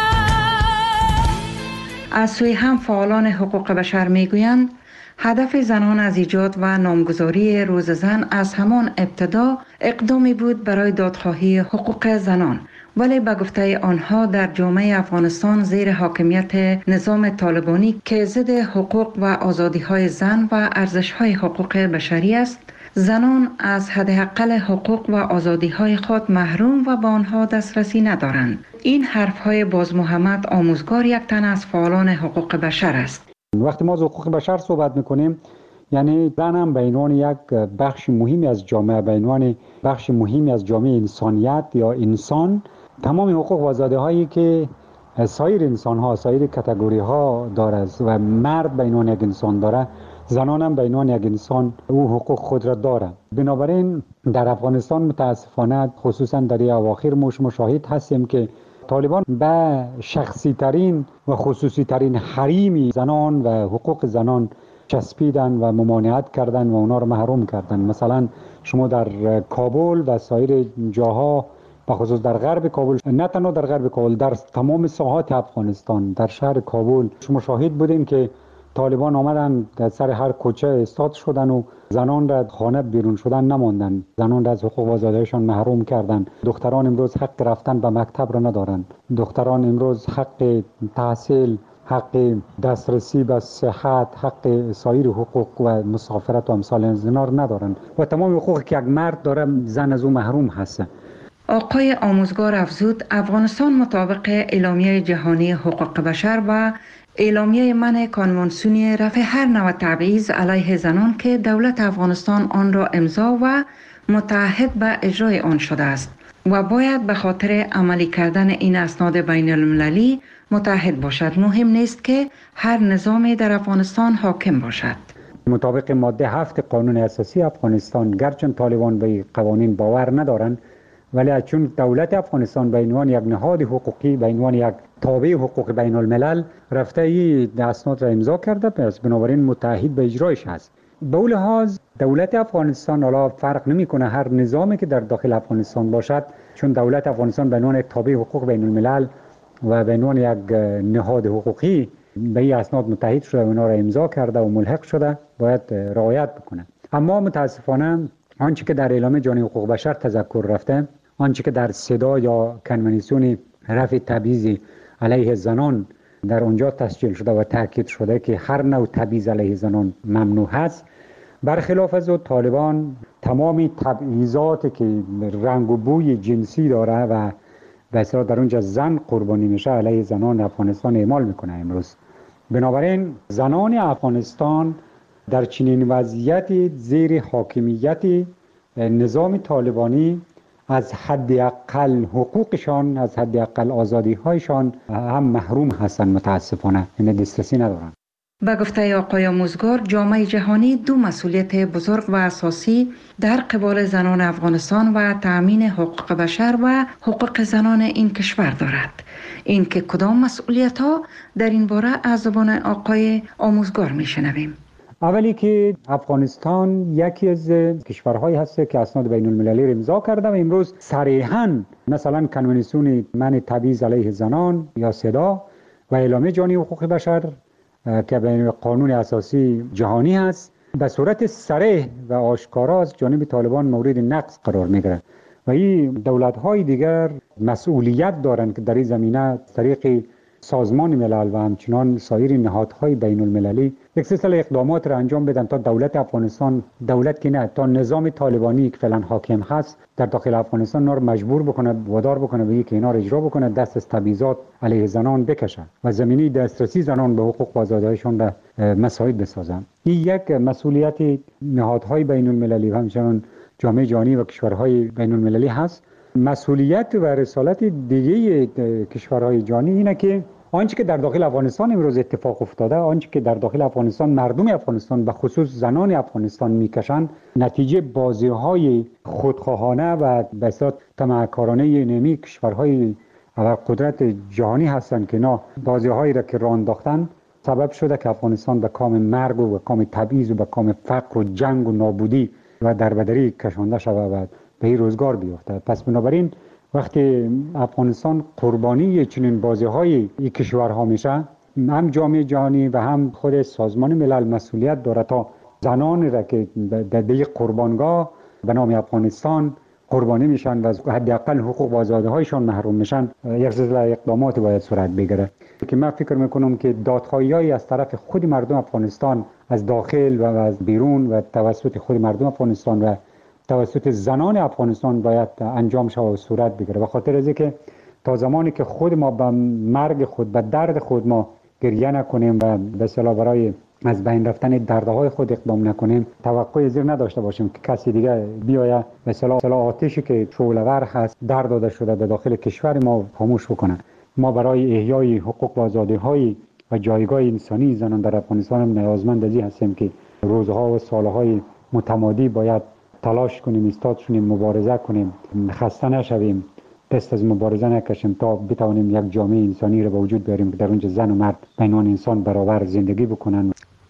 از سوی هم فعالان حقوق بشر میگویند هدف زنان از ایجاد و نامگذاری روز زن از همان ابتدا اقدامی بود برای دادخواهی حقوق زنان، ولی به گفته آنها در جامعه افغانستان زیر حاکمیت نظام طالبانی که ضد حقوق و آزادی‌های زن و ارزش‌های حقوق بشری است، زنان از حداقل حقوق و آزادی‌های خود محروم و به آنها دسترسی ندارند. این حرف‌های باز محمد آموزگار یک تن از فعالان حقوق بشر است. وقتی ما از حقوق بشر صحبت میکنیم، یعنی زن هم به عنوان یک بخش مهمی از جامعه، به عنوان بخش مهمی از جامعه انسانیت یا انسان، تمام حقوق و آزادی‌هایی که سایر انسان‌ها، سایر کاتگوری‌ها دارد و مرد به عنوان یک انسان داره، زنان هم به عنوان یک انسان او حقوق خود را داره. بنابراین در افغانستان متاسفانه خصوصا در اواخر مشاهد هستیم که طالبان به شخصی ترین و خصوصی ترین حریم زنان و حقوق زنان چسبیدن و ممانعت کردن و اونا رو محروم کردن. مثلا شما در کابل و سایر جاها بخصوص در غرب کابل، نه تنها در غرب کابل، در تمام ساحات افغانستان، در شهر کابل شما شاهد بودیم که طالبان آمدن در سر هر کوچه ایستاد شدن و زنان را خانه بیرون شدن نماندن، زنان را از حقوق و آزادیشان محروم کردن. دختران امروز حق رفتن به مکتب را ندارند. دختران امروز حق تحصیل، حق دسترسی به صحت، حق سایر حقوق و مسافرت و امثال اینا را ندارند و تمام حقوقی که یک مرد داره زن از او محروم هست. آقای آموزگار افزود افغانستان مطابق اعلامیه جهانی حقوق بشر و اعلامیه منع کنوانسیونی رفع هر نوع تبعیض علیه زنان که دولت افغانستان آن را امضا و متعهد به اجرای آن شده است و باید به خاطر عملی کردن این اسناد بین المللی متعهد باشد. مهم نیست که هر نظامی در افغانستان حاکم باشد. مطابق ماده هفت قانون اساسی افغانستان، گرچه طالبان به قوانین باور ندارند، ولی چون دولت افغانستان به عنوان یک نهاد حقوقی، به عنوان یک تابع حقوق بین الملل رفته این اسناد را امضا کرده، پس بنابراین متعهد به اجرایش هست. به اون لحاظ دولت افغانستان حالا فرق نمیکنه هر نظامی که در داخل افغانستان باشد، چون دولت افغانستان به عنوان تابع حقوق بین الملل و به عنوان یک نهاد حقوقی به این اسناد متحد شده و اونا را امضا کرده و ملحق شده، باید رعایت بکنه. اما متاسفانه آنچه که در اعلامیه جهانی حقوق بشر تذکر رفته، آنچه که در صدا یا کنوانسیون رفع تبعیض علیه زنان در اونجا تسجیل شده و تاکید شده که هر نوع تبعیض علیه زنان ممنوع است، برخلاف از طالبان تمام تبعیضات که رنگ و بوی جنسی داره و به اصطلاح در اونجا زن قربانی میشه علیه زنان افغانستان اعمال میکنه امروز. بنابراین زنان افغانستان در چنین وضعیتی زیر حاکمیت نظام طالبانی از حداقل حقوقشان، از حداقل آزادی هایشان هم محروم هستند. متاسفانه این دسترسی ندارند. به گفته آقای آموزگار، جامعه جهانی دو مسئولیت بزرگ و اساسی در قبال زنان افغانستان و تأمین حقوق بشر و حقوق زنان این کشور دارد. این که کدام مسئولیت ها در این باره از زبان آقای آموزگار میشنویم. اولی که افغانستان یکی از کشورهایی هست که اسناد بین المللی را امضا کرده و امروز صریحاً مثلا کنوانسیون منع تبعیض علیه زنان یا صدا و اعلامیه جهانی حقوق بشر که به قانون اساسی جهانی هست به صورت صریح و آشکارا از جانب طالبان مورد نقض قرار میگیره و این دولت‌های دیگر مسئولیت دارند که در این زمینه طریق سازمان ملل و همچنان سایر نهادهای بین المللی یک سلسله اقدامات را انجام بدن تا دولت افغانستان، دولت که نه، تا نظام طالبانی که فعلا حاکم هست در داخل افغانستان نار مجبور بکنه، وادار بکنه به اینکه اینا را اجرا بکنه، دست از تبعیضات علیه زنان بکشه و زمینی دسترسی زنان به حقوق و آزادی‌هایشان را مساعد بسازن. این یک مسئولیت نهادهای بین المللی و همچنان جامعه جهانی و کشورهای بین المللی هست. مسئولیت و رسالت دیگه کشورهای جهانی اینه که آنچه که در داخل افغانستان امروز اتفاق افتاده، آنچه که در داخل افغانستان مردم افغانستان به خصوص زنان افغانستان میکشند، نتیجه بازی‌های خودخواهانه و به اصطلاح طمعکارانه نمی کشورهای قدرت جهانی هستند که نه بازی‌هایی را که راه انداختن سبب شده که افغانستان به کام مرگ و به کام تبعیض و به کام فقر و جنگ و نابودی و دربدری کشانده شود و به این روزگار بیفته. پس بنابراین وقتی افغانستان قربانی چنین بازی‌های این کشورها میشه، هم جامعه جهانی و هم خود سازمان ملل مسئولیت داره تا زنان را که در این قربانگاه به نام افغانستان قربانی میشن و از حداقل حقوق و آزادی‌هایشان محروم میشن، یک سلسله اقدامات باید صورت بگیره که من فکر میکنم که دادخواهی‌های از طرف خود مردم افغانستان از داخل و از بیرون و توسط خود مردم افغانستان و توسط زنان افغانستان باید انجام شود و صورت بگیره. به خاطر از اینکه تا زمانی که خود ما به مرگ خود، به درد خود ما گریه نکنیم و به اصطلاح برای از بین رفتن دردهای خود اقدام نکنیم، توقع زیر نداشته باشیم که کسی دیگه بیاید به اصطلاح آتشی که شعله‌ور هست درد داده شده در داخل کشور ما خاموش بکنه. ما برای احیای حقوق و آزادی‌های و جایگاه انسانی زنان در افغانستان هم نیازمند از این هستیم که روزها و سالهای متمادی باید تلاش کنیم، ایستاد شونیم، مبارزه کنیم، خسته نشویم، دست از مبارزه نکشیم تا بتوانیم یک جامعه انسانی را به وجود بیاریم که در اونجا زن و مرد به عنوان انسان برابر زندگی بکنن.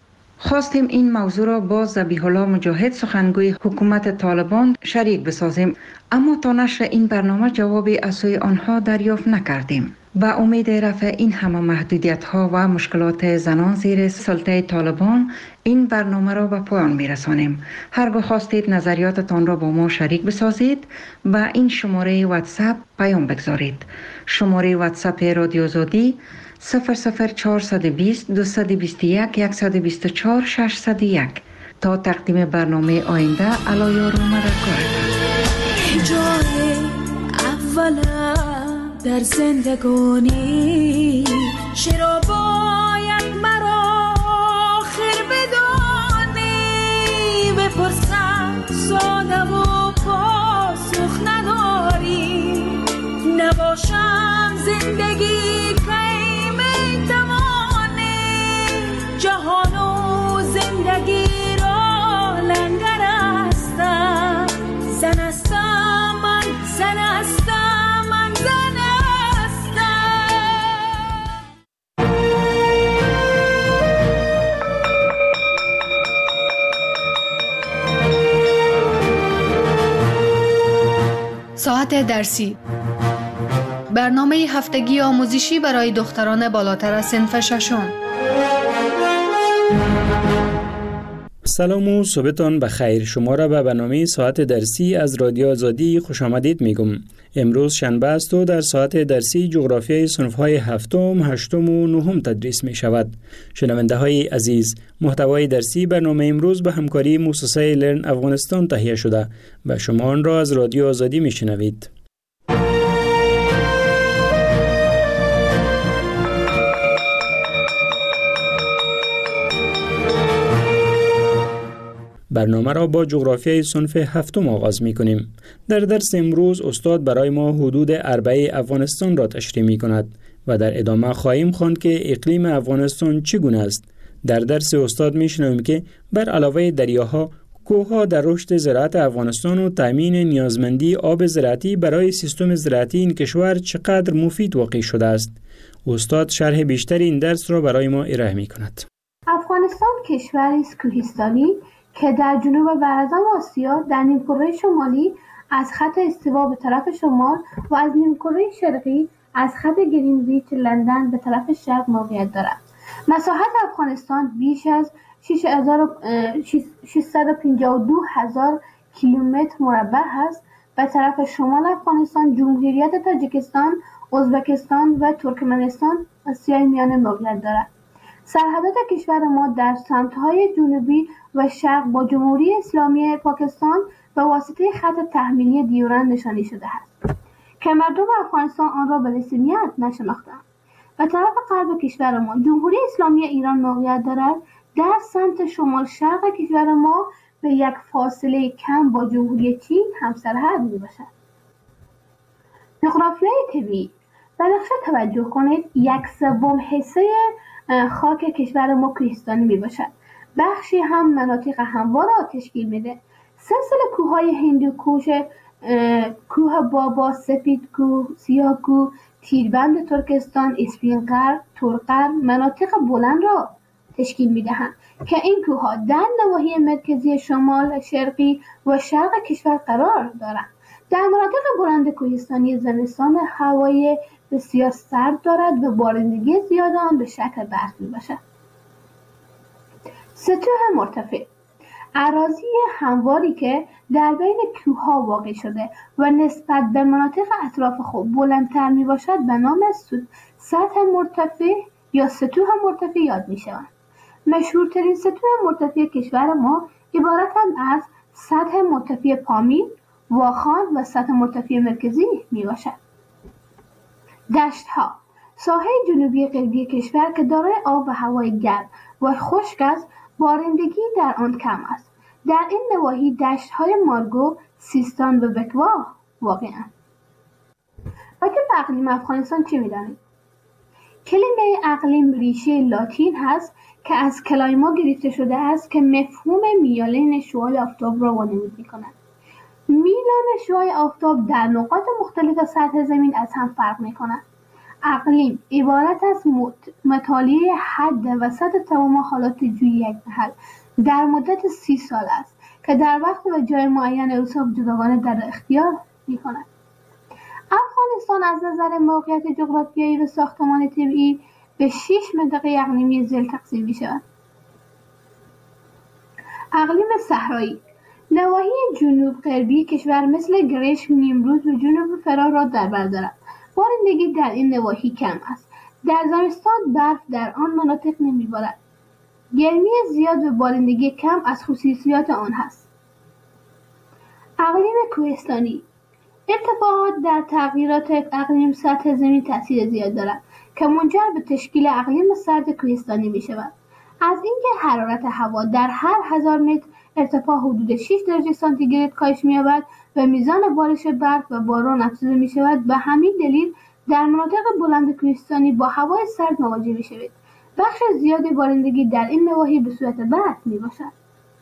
خواستیم این موضوع را با ذبیح الله مجاهد سخنگوی حکومت طالبان شریک بسازیم، اما تا نشر این برنامه جوابی از سوی آنها دریافت نکردیم. با امید رفع این همه محدودیت ها و مشکلات زنان زیر سلطه طالبان این برنامه را به پایان میرسانیم. هرگاه خواستید نظریاتتان را با ما شریک بسازید با این شماره واتساپ پیام بگذارید. شماره واتساپ رادیو آزادی صفر صفر چهارصد و بیست دویست و بیست و یک صد و بیست و چهار ششصد و یک. تا تقدیم برنامه آینده علایار و مددکارتان. جای اولا در زندگانی چرا باید مرا آخر بدانی؟ بپرسم ساده و پاسخ نداری. نباشم زندگی کی میتوانی جهان و زندگی را لنگر هستم. زن هستم من، زن هستم من، زن ساعت درسی، برنامه هفتگی آموزشی برای دختران بالاتر از صنف ششم. سلام و صبحتان بخیر. شما را به برنامه ساعت درسی از رادیو آزادی خوش آمدید میگم. امروز شنبه است و در ساعت درسی جغرافیای صنف‌های هفتم، هشتم و نهم تدریس می شود. شنونده های عزیز، محتوای درسی برنامه امروز به همکاری مؤسسه لرن افغانستان تهیه شده و شما آن را از رادیو آزادی می شنوید. برنامه را با جغرافیای صنف هفتم آغاز می کنیم. در درس امروز استاد برای ما حدود اربعه افغانستان را تشریح می کند و در ادامه خواهیم خواند که اقلیم افغانستان چگونه است. در درس استاد می شنویم که بر علاوه دریاها، کوهها در رشد زراعت افغانستان و تامین نیازمندی آب زراعتی برای سیستم زراعتی این کشور چقدر مفید واقع شده است. استاد شرح بیشتر این درس را برای ما ارائه می کند. افغانستان کشوری است کوهستانی که در جنوب و اعظم آسیا در نیمکره شمالی از خط استوا به طرف شمال و از نیمکره شرقی از خط گرینویچ لندن به طرف شرق موقعیت دارد. مساحت افغانستان بیش از ششصد و پنجاه و دو هزار کیلومتر مربع است. به طرف شمال افغانستان جمهوریت تاجیکستان، ازبکستان و ترکمنستان آسیای میانه موقعیت دارد. سرحدات کشور ما در سمت‌های جنوبی و شرق با جمهوری اسلامی پاکستان به واسطه خط تحمیلی دیورند نشانی شده است که مردم افغانستان آن را به رسمیت نشناختند. به طرف غرب کشور ما جمهوری اسلامی ایران موقعیت دارد. در سمت شمال شرق کشور ما به یک فاصله کم با جمهوری چین همسرحد میباشد. جغرافیای طبیعی، به نقشه توجه کنید. یک سوم حصه خاک کشور ما کوهستانی میباشد. بخشی هم مناطق هموار را تشکیل میده. سلسله کوههای هندوکوش، کوه بابا، سپید کوه، سیاه کوه، تیربند ترکستان، اسفینقر، تورقر مناطق بلند را تشکیل میدهند که این کوهها در نواحی مرکزی شمال، شرقی و شرق کشور قرار دارند. در مناطق بلند کوهستانی زمستان هوای بسیار سرد دارد و بارندگی زیاد آن به شکل برف میباشد. سطوح مرتفع، اراضی همواری که در بین کوهها واقع شده و نسبت به مناطق اطراف خود بلندتر می باشد به نام سطح مرتفع یا سطوح مرتفع یاد می شوند. مشهورترین سطوح مرتفع کشور ما عبارتند از سطح مرتفع پامیر، واخان و سطح مرتفع مرکزی می باشد. دشت ها، ساحه جنوبی غربی کشور که دارای آب و هوای گرم و خشک است، بارندگی در آن کم است. در این نواحی دشت های مارگو، سیستان و بکوا واقعاً. و که به اقلیم افغانستان چه می‌دانید؟ کلمه اقلیم ریشه لاتین هست که از کلایما گرفته شده است که مفهوم میالین شعاع آفتاب را وانمود می‌کند. میلان شعاع آفتاب در نقاط مختلف سطح زمین از هم فرق می‌کند. اقلیم عبارت از مطالعه حد و سطح تمام حالات جوی یک محل در مدت سی سال است که در وقت و جای معین اوصاف جداگانه در اختیار می‌کند. افغانستان از نظر موقعیت جغرافیایی و ساختمان طبیعی به شش منطقه اقلیمی ذیل تقسیم می‌شود. اقلیم صحرایی نواحی جنوب غربی کشور مثل گرشک، نیمروز و جنوب فرا را در بر دارد. بارندگی در این نواحی کم است. در زمستان برف در آن مناطق نمی‌بارد. گرمی زیاد و بارندگی کم از خصوصیات آن هست. اقلیم کوهستانی ارتفاعات در تغییرات اقلیم سطح زمین تاثیر زیاد دارد که منجر به تشکیل اقلیم سرد کوهستانی می شود. از اینکه حرارت هوا در هر هزار متر ارتفاع حدود شش درجه سانتیگراد کاهش می یابد و میزان بارش برف و باران افزوده می شود. به همین دلیل در مناطق بلند کوهستانی با هوای سرد مواجه می شوید. بخش زیاد بارندگی در این نواحی به صورت برف می باشد.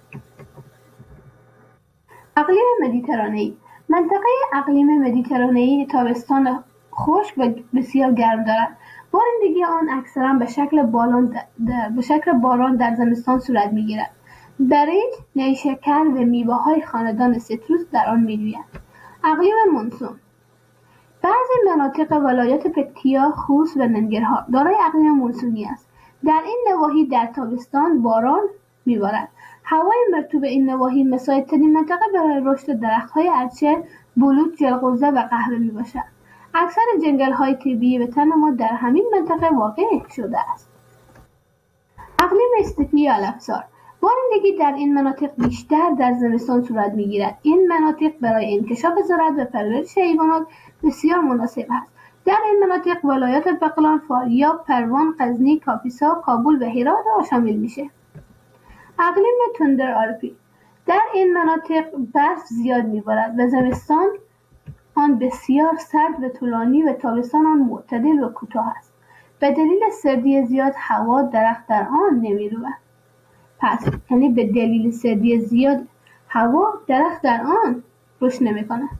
اقلیم مدیترانه‌ای منطقه اقلیم مدیترانه‌ای تابستان خشک و بسیار گرم دارد. بارندگی آن اکثرا به شکل باران در به شکل باران در زمستان صورت می‌گیرد. برنج، نیشکر و میوه‌های خاندان سیتروس در آن می‌رویند. اقلیم مونسون بعضی مناطق ولایات پکتیا، خوست و ننگرهار دارای اقلیم مونسونی است. در این نواحی در تابستان باران می‌بارد. هوای مرطوب این نواحی مساعدترین منطقه برای رشد درخت‌های ارچه، بلوط، جلغوزه و قهوه میباشد. اکثر جنگل‌های طبیعی وطن ما در همین منطقه واقع شده است. اقلیم استپی الافزار بارندگی در این مناطق بیشتر در زمستان صورت می‌گیرد. این مناطق برای انکشاف زراعت و پرورش حیوانات بسیار مناسب است. در این مناطق ولایات بغلان، فاریاب، پروان، غزنی، کاپیسا، کابل و هرات را شامل میشه. اقلیم تندر آلپی در این مناطق برف زیاد میبارد و زمستان آن بسیار سرد و طولانی و تابستان آن معتدل و کوتاه است. به دلیل سردی زیاد هوا درخت در آن نمیروید. پس یعنی به دلیل سردی زیاد هوا درخت در آن رشد نمیکنه.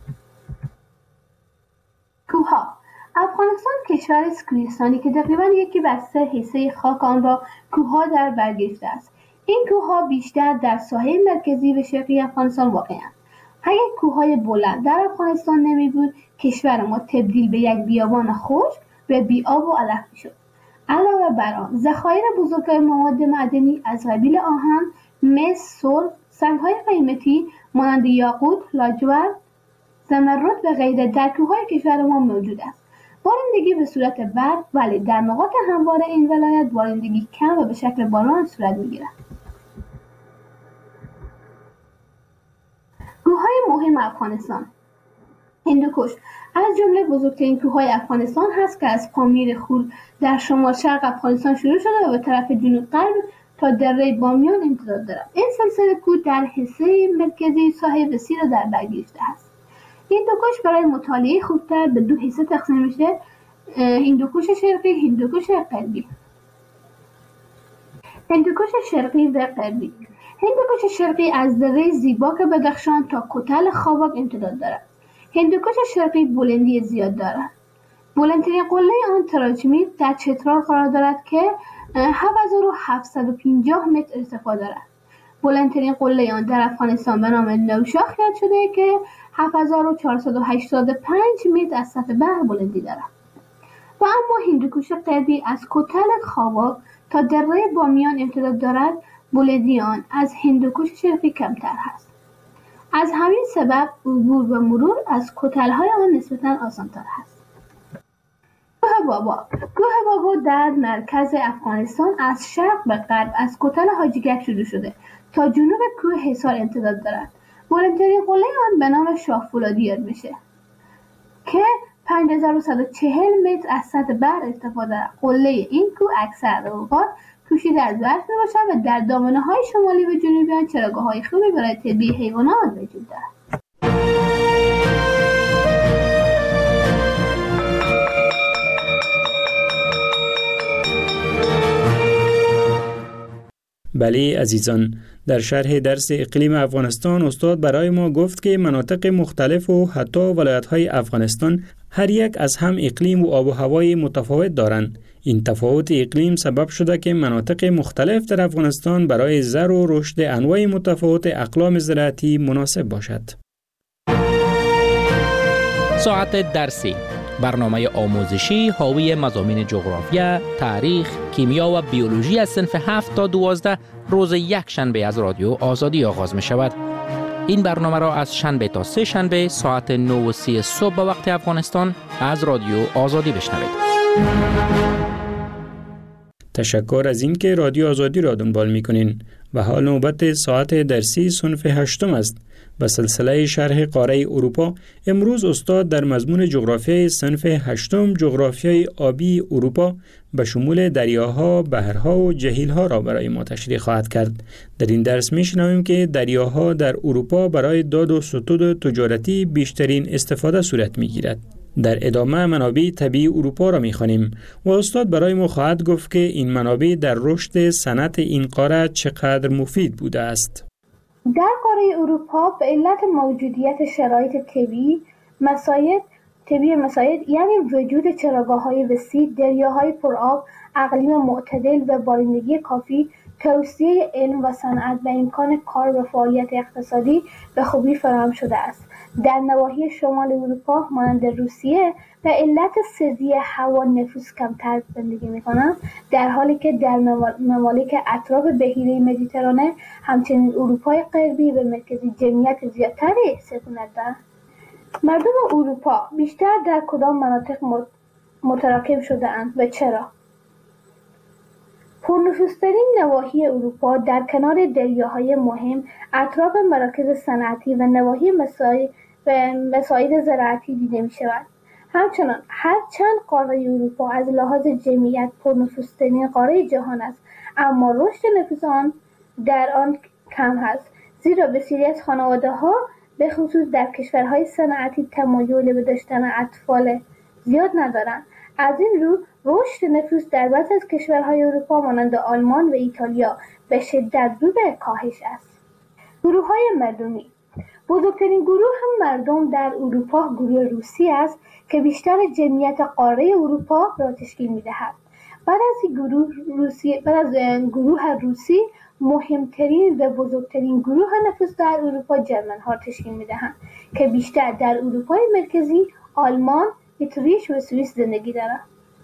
کوهها افغانستان کشور است کوهستانی که تقریبا یکی بر سه حصه خاک آن را کوهها در بر گرفته است. این کوهها بیشتر در ساحه مرکزی و شرقی افغانستان واقع‌اند. اگر کوههای بلند در افغانستان نمی بود، کشور ما تبدیل به یک بیابان خشک و بی آب و علف می‌شد. علاوه بر آن، ذخایر بزرگ مواد معدنی از قبیل آهن، مس، سرب، سنگ‌های قیمتی مانند یاقوت، لاجورد، زمرد و غیره در کوههای کشور ما موجود است. بارندگی به صورت برف، ولی در نقاط هموار این ولایت بارندگی کم و به شکل باران صورت می‌گیرد. کوههای مهم افغانستان هندوکش از جمله بزرگترین کوههای افغانستان هست که از پامیر خور در شمال شرق افغانستان شروع شده و به طرف جنوب غرب تا دره بامیان امتداد دارد. این سلسله کوه در حصه مرکزی ساحل وسیع را در بر گرفته است. هندوکش برای مطالعه خوبتر به دو حصه تقسیم میشه: هندوکش شرقی، هندوکش غربی. هندوکش شرقی و غربی. هندوکش شرقی از دره زیباک بدخشان تا کتل خوابک امتداد دارد. هندوکش شرقی بلندی زیاد دارد. بلندترین قله آن تراجمید در چترال قرار دارد که هفت هزار و هفتصد و پنجاه متر ارتفاع دارد. بلندترین قله آن در افغانستان به نام نوشاخ یاد شده که هفت هزار و چهارصد و هشتاد و پنج متر از سطح بحر بلندی دارد. و اما هندوکش غربی از کتل خوابک تا دره بامیان امتداد دارد. بلندی آن از هندوکش شرقی کمتر هست. از همین سبب عبور و مرور از کتل‌های آن نسبتاً آسان‌تر هست. کوه بابا کوه بابا در مرکز افغانستان از شرق به غرب از کتل حاجیگک شروع شده تا جنوب کوه حصار امتداد دارد. بلندترین قله آن به نام شاه فولادی یاد میشه که پنج هزار و صد و چهل متر از سطح بحر ارتفاع دارد. قله این کوه اکثر اوقات پوشیده از برف میباشد و در دامنه‌های شمالی و جنوبی آن چراگاه‌های خوبی برای طبیعی حیوانات وجود دارد. بله عزیزان، در شرح درس اقلیم افغانستان استاد برای ما گفت که مناطق مختلف و حتی ولایت‌های افغانستان هر یک از هم اقلیم و آب و هوای متفاوت دارند. این تفاوت اقلیم سبب شده که مناطق مختلف در افغانستان برای زر و رشد انواع متفاوت اقلام زراعتی مناسب باشد. ساعت درسی، برنامه آموزشی حاوی مضامین جغرافیا، تاریخ، کیمیا و بیولوژی از صنف هفت تا دوازده روز یک شنبه از رادیو آزادی آغاز می شود. این برنامه را از شنبه تا سه شنبه ساعت نه و سی صبح به وقت افغانستان از رادیو آزادی بشنوید. تشکر از اینکه رادیو آزادی را دنبال می‌کنین و حال نوبت ساعت درسی صنف هشتم است. به سلسله شرح قاره اروپا امروز استاد در مضمون جغرافیای صنف هشتم جغرافیای آبی اروپا به شمول دریاها، بحرها و جهیلها را برای ما تشریح خواهد کرد. در این درس می‌شنویم که دریاها در اروپا برای داد و ستود تجارتی بیشترین استفاده صورت می‌گیرد. در ادامه منابع طبیعی اروپا را می‌خوانیم و استاد برای ما خواهد گفت که این منابع در رشد صنعت این قاره چقدر مفید بوده است. در قاره اروپا به علت موجودیت شرایط طبیعی مساعد طبیعی مساعد یعنی وجود چراگاه‌های وسیع، دریاهای پرآب، اقلیم معتدل و بارندگی کافی، توسعه علم و صنعت و امکان کار و فعالیت اقتصادی به خوبی فراهم شده است. در نواحی شمال اروپا مانند روسیه به علت سردی هوا نفوس کمتر زندگی می‌کنند، در حالی که در ممالک اطراف بحیره مدیترانه همچنین اروپای غربی و مرکزی جمعیت زیادتری سکونت دارند. مردم اروپا بیشتر در کدام مناطق متراکم شده اند و چرا؟ پرنفوذترین نواحی اروپا در کنار دریاهای مهم، اطراف مراکز صنعتی و نواحی مساعد و مساعد زراعتی دیده می شود. همچنان هرچند قاره اروپا از لحاظ جمعیت پرنفوذترین قاره جهان است، اما رشد نفوذ آن در آن کم است، زیرا بسیاری از خانواده‌ها به خصوص در کشورهای صنعتی تمایل به داشتن اطفال زیاد ندارند. از این رو رشد نفوذ در بعضی از کشورهای اروپا مانند آلمان و ایتالیا به شدت رو به کاهش است. گروه‌های مردمی بزرگترین گروه هم مردم در اروپا گروه روسی است که بیشتر جمعیت قاره اروپا را تشکیل می‌دهد. بعد از این گروه روسی بعد از گروه روسی مهمترین و بزرگترین گروه نفوذ در اروپا جرمن‌ها تشکیل می‌دهند که بیشتر در اروپای مرکزی، آلمان، اتریش و سوئیس زندگی دارند.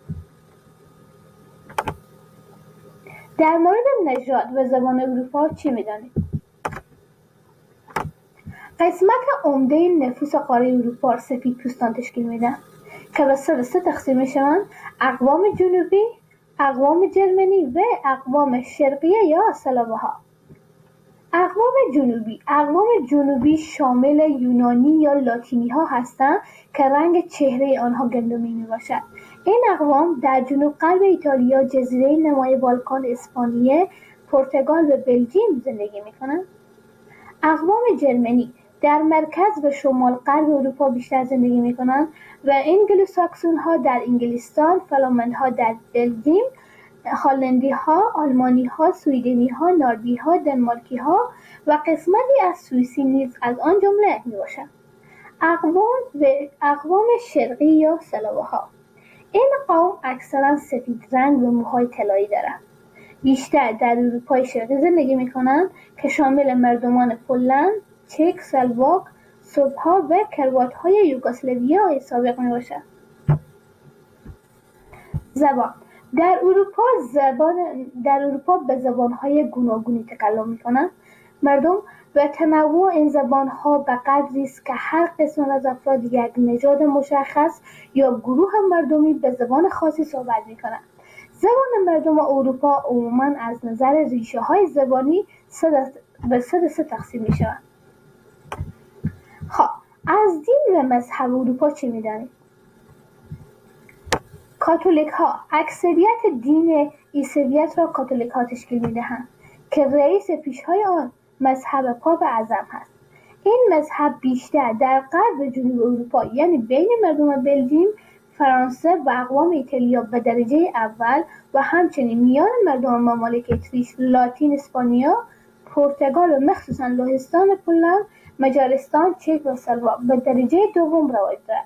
در مورد نژاد و زبان اروپا چی می‌دانید؟ قسمت عمده نفوس قاره اروپا سفید پوستان تشکیل میدن که به سه سه تقسیم میشوند: اقوام جنوبی، اقوام جرمنی و اقوام شرقیه یا اسلواها. اقوام جنوبی اقوام جنوبی شامل یونانی یا لاتینی ها هستند که رنگ چهره آنها گندمی می باشد. این اقوام در جنوب غرب ایتالیا، جزیره نمای بالکان، اسپانیه، پرتغال و بلژیم زندگی می کنند. اقوام جرمنی در مرکز و شمال غرب اروپا بیشتر زندگی می کنند و انگلوساکسون ها در انگلستان، فلامند ها در بلژیم، هلندی ها، آلمانی ها، سویدنی ها، نروژی ها، دنمارکی ها و قسمتی از سوئیسی نیز از آن جمله می باشند. اقوام و اقوام شرقی یا سلاوها. این قوم اکثرا سفید رنگ و موهای طلایی دارند. بیشتر در اروپای شرقی زندگی می کنند که شامل مردمان پولند، چک، سلواک، سرب‌ها و کروات‌های یوگسلاویای سابق می باشند. زبان در اروپا زبان در اروپا به زبان‌های گوناگونی تکلم می‌کنند. مردم و تنوع این زبان‌ها به قدری است که هر قسم از افراد یک نژاد مشخص یا گروه مردمی به زبان خاصی صحبت می‌کنند. زبان مردم اروپا عموماً از نظر ریشه‌های زبانی به سه سه تقسیم می‌شوند. خب از دین و مذهب اروپا چه می‌دانید؟ کاتولیک ها اکثریت دین عیسویت را کاتولیک ها تشکیل می‌دهند که رئیس پیشهای آن مذهب پاپ اعظم هست. این مذهب بیشتر در غرب و جنوب اروپا یعنی بین مردم بلژیم، فرانسه و اقوام ایتالیا به درجه اول و همچنین میان مردم ممالک اتریش، لاتین اسپانیا، پرتغال و مخصوصا لهستان، پولند، مجارستان، چک و سلواک به درجه دوم رواج دارد.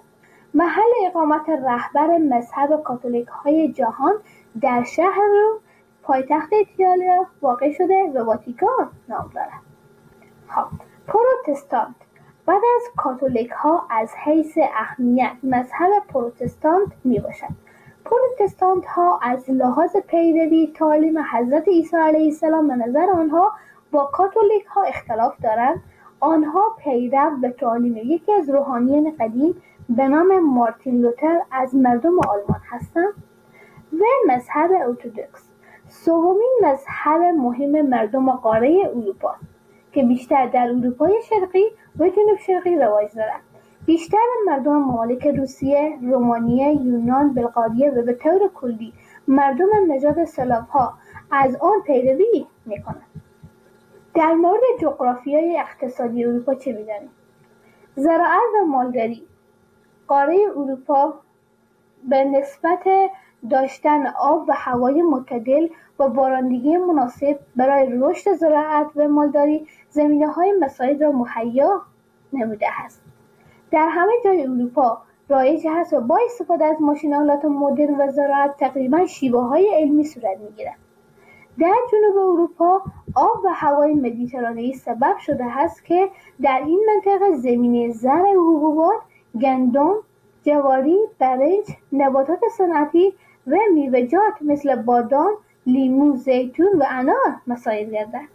محل اقامت رهبر مذهب کاتولیک های جهان در شهر پایتخت ایتالیا واقع شده و واتیکان نام دارد. خب پروتستانت بعد از کاتولیک ها از حیث اهمیت مذهب پروتستانت می باشد. پروتستانت ها از لحاظ پیروی تعالیم حضرت عیسی علیه السلام به نظر آنها با کاتولیک ها اختلاف دارند. آنها پیرو به تعالیم یکی از روحانیان قدیم به نام مارتین لوتر از مردم آلمان هستند و مذهب ارتدوکس سومین مذهب مهم مردم قاره اروپا که بیشتر در اروپای شرقی و جنوب شرقی رواج دارد. بیشتر مردم ممالک روسیه، رومانیه، یونان، بلغاریه و به طور کلی مردم نژاد اسلاف ها از آن پیروی میکنند. در مورد جغرافیای اقتصادی اروپا چه می‌دانیم؟ زراعت و مالداری. قاره اروپا به نسبت داشتن آب و هوای معتدل و بارندگی مناسب برای رشد زراعت و مالداری زمینه‌های مساعد را مهیا نموده است. در همه جای اروپا رایج است و با استفاده از ماشین‌آلات مدرن و زراعت تقریباً شیوه‌های علمی صورت می‌گیرد. در جنوب اروپا آب و هوای مدیترانه‌ای سبب شده است که در این منطقه زمینه زرع حبوبات، گندم، جواری، برنج، نباتات صنعتی و میوه‌جات مثل بادام، لیمو، زیتون و انار مساعد گردد.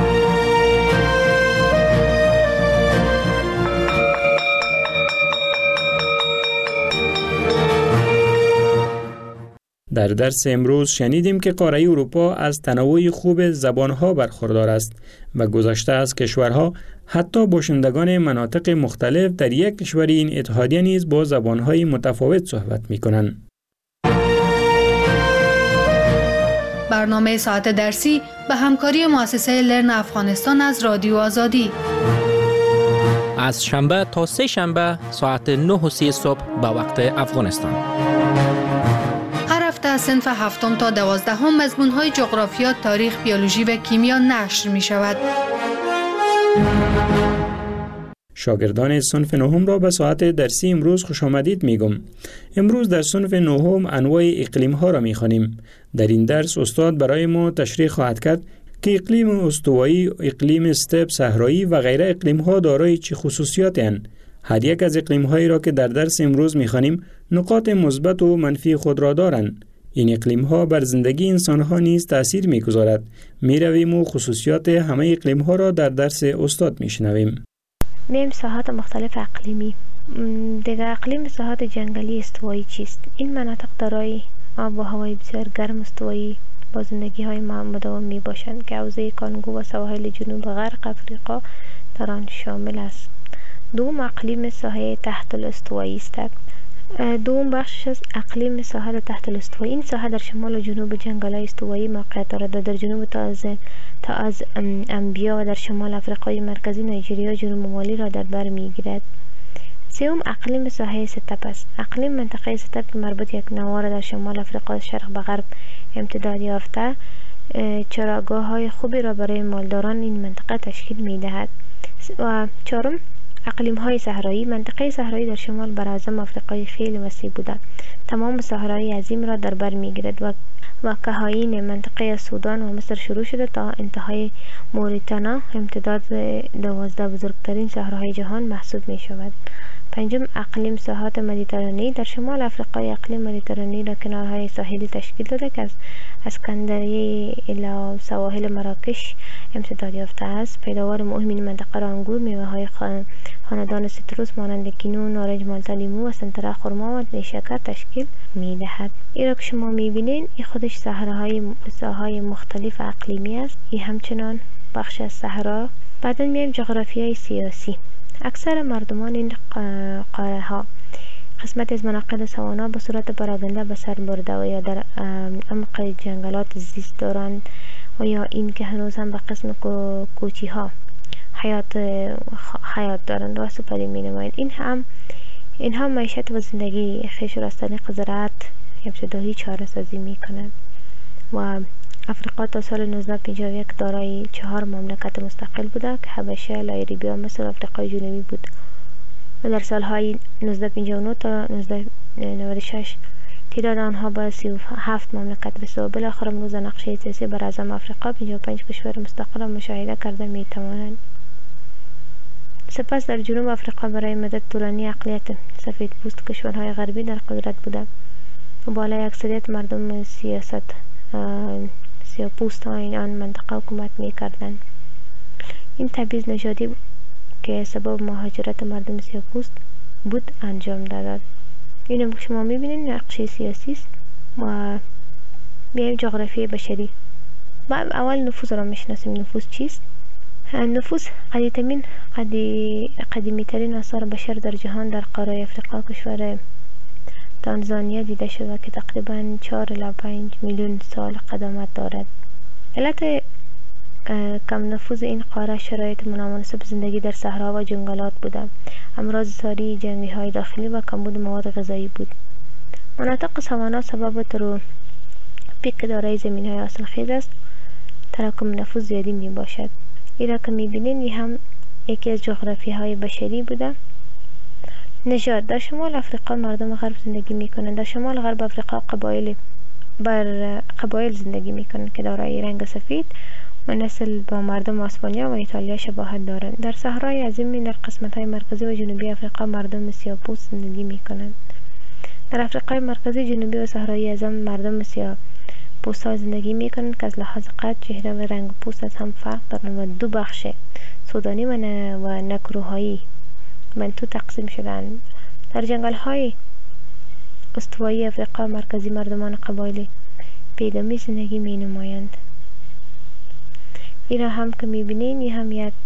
در درس امروز شنیدیم که قاره اروپا از تنوع خوب زبانها برخوردار است و گذشته از کشورها حتی باشندگان مناطق مختلف در یک کشور این اتحادیه نیز با زبانهای متفاوت صحبت می‌کنند. برنامه ساعت درسی به همکاری مؤسسه لرن افغانستان از رادیو آزادی از شنبه تا سه شنبه ساعت نه و سی صبح به وقت افغانستان. هفته صنف هفتم تا دوازدهم مضمون‌های جغرافیا، تاریخ، بیولوژی و کیمیا نشر می شود. شاگردان صنف نهم را به ساعت درسی امروز خوش آمدید میگم. امروز در صنف نهم انواع اقلیم ها را می خوانیم. در این درس استاد برای ما تشریح خواهد کرد که اقلیم استوایی، اقلیم استپ، صحرایی و غیره اقلیم ها دارای چه خصوصیاتی هستند. هر یک از اقلیم هایی را که در درس امروز می خوانیم نقاط مثبت و منفی خود را دارند. این اقلیم ها بر زندگی انسان ها نیز تأثیر می گذارد. می رویم و خصوصیات همه اقلیم ها را در درس استاد می شنویم. میم ساحات مختلف اقلیمی. دیگر اقلیم ساحات جنگلی استوایی چیست؟ این مناطق دارای آب و هوای بسیار گرم استوایی با زندگی های مداوم می باشند که حوزه کانگو و سواحل جنوب غرب افریقا در آن شامل است. دوم اقلیم ساحه تحت الاستوایی است. دوم بخش از اقلیم ساحل تحت الاستوایی. این ساحه در شمال و جنوب جنگل‌های استوایی موقعیت دارد و در جنوب تا از تا از انبیا و در شمال افریقای مرکزی نایجریا و جنوب مالی را در بر می‌گیرد. سوم اقلیم ساحه ستپ است. اقلیم منطقه ستپ که مربوط یک نوار در شمال افریقا از شرق به غرب امتداد یافته چراگاه‌های خوبی را برای مالداران این منطقه تشکیل می‌دهد. و چهارم اقلیم های صحرایی. منطقه صحرایی در شمال براعظم افریقای خیلی وسیع بوده. تمام صحرای عظیم را در بر میگیرد و و کهاین منطقه سودان و مصر شروع شده تا انتهای موریتانا امتداد دوازده بزرگترین صحراهای جهان محسوب می شود. پنجم اقلیم ساحات مدیترانه‌ای. در شمال افریقای اقلیم مدیترانه‌ای را کنارهای ساحلی تشکیل داده که از اسکندریه الی سواحل مراکش امتداد یافته است. پیداوار مهم این منطقه را انگور، میوه‌های خاندان سیتروس مانند کینو، نارنج، مالتا، لیمو و سنتره، خرما و نیشکر تشکیل می‌دهد. این را که شما می‌بینید این خودش صحراهای ساحات مختلف اقلیمی است. این همچنان بخش از صحرا. بعد میایم جغرافیای سیاسی. اکثر مردمان این قاره ها قسمت از مناطق سوانا به صورت پراگنده به سر برده و یا در عمق جنگلات زیست دارند و یا این که هنوز هم به قسم کوچی ها حیات حیات دارند و سپری می نمایند. این هم اینها معیشت و زندگی خیش را از طریق زراعت ابتدایی چاره سازی می کنند و افریقا تا سال نوزده پنجاه و یک دارای چهار مملکت مستقل بوده که حبشه، لایبریا، مصر و افریقای جنوبی بود در سالهای نوزده پنجاه و نه تا نوزده نود و شش تعداد آنها به سی و هفت مملکت رسید و بالاخره امروز نقشه سیاسی بر اعظم افریقا پنجاه و پنج کشور مستقل مشاهده کرده می توانند. سپس در جنوب افریقا برای مدت طولانی اقلیت سفید پوست کشورهای غربی در قدرت بوده و بالای اکثریت مردم سیاست سیاه پوست های آن منطقه حکومت می کردند. این تبعیض نژادی که سبب مهاجرت مردم سیاه پوست بود انجام داد. این که شما میبینید نقشه سیاسی است و بیایم جغرافی بشری. با اول نفوذ را میشناسیم. نفوذ چیست؟ نفوذ قدیمترین قدی قدیمی ترین آثار بشر در جهان در قاره افریقا کشور تانزانیا دیده شده که تقریبا چهار الی پنج میلیون سال قدامت دارد. علت کم نفوذ این قاره شرایط نامناسب زندگی در صحرا و جنگلات بوده. امراض ساری، جنگی های داخلی و کمبود مواد غذایی بود. مناطق سوانا سبب ترو پیک دارای زمین های حاصلخیز است. تراکم نفوذ زیادی می باشد. ایرا که می بینید این هم یکی از جغرافی های بشری بوده. نژاد در شمال افریقا مردم غرب زندگی می کنند. در شمال غرب افریقا قبایل بر قبایل زندگی می کنند که دارای رنگ سفید و نسل با مردم اسپانیا و ایتالیا شباهت دارند. در صحرای عظیم در قسمت‌های مرکزی و جنوبی افریقا مردم سیاه‌پوست زندگی می‌کنند. در آفریقای مرکزی، جنوبی و صحرای اعظم مردم سیاه‌پوست‌ها زندگی می‌کنند که از لحاظ قد، چهره و رنگ پوست از هم فرق دارند و دو بخش سودانی و ن... و نگروهایی بنتو تقسیم شدند. در جنگل‌های استوایی افریقا مرکزی مردمان قبایل پیدامی زندگی می‌نمایند. این را هم که میبینین این هم یک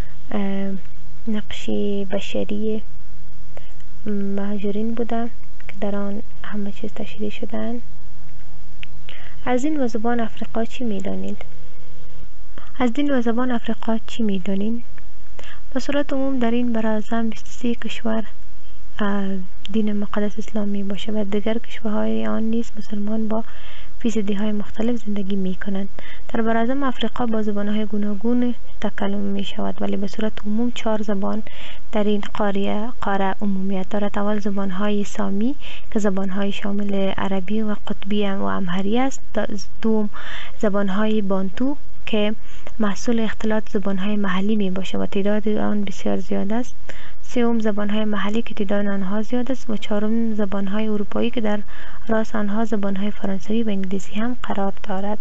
نقشی بشری مهاجرین بوده که در آن همه چیز تشریح شدن. از دین و زبان افریقا چی میدانید؟ از دین و زبان افریقا چی میدانید؟ به صورت عموم در این براعظم بیست و سه کشور دین مقدس اسلام می باشه و دیگر کشورهای آن نیز مسلمان با فیصدی های مختلف زندگی می کنند. در براعظم افریقا با زبان های گوناگون تکلم می شود ولی به صورت عموم چهار زبان در این قاره قاره عمومیت دارد. اول زبان های سامی که زبان های شامل عربی و قطبی و امهری است. دوم زبان های بانتو که محصول اختلاط زبان های محلی می باشه و تعداد آن بسیار زیاد است. سوم زبان های محلی که تعداد آنها زیاد است و چهارم زبان های اروپایی که در راس آنها زبان های فرانسوی و انگلیسی هم قرار دارد.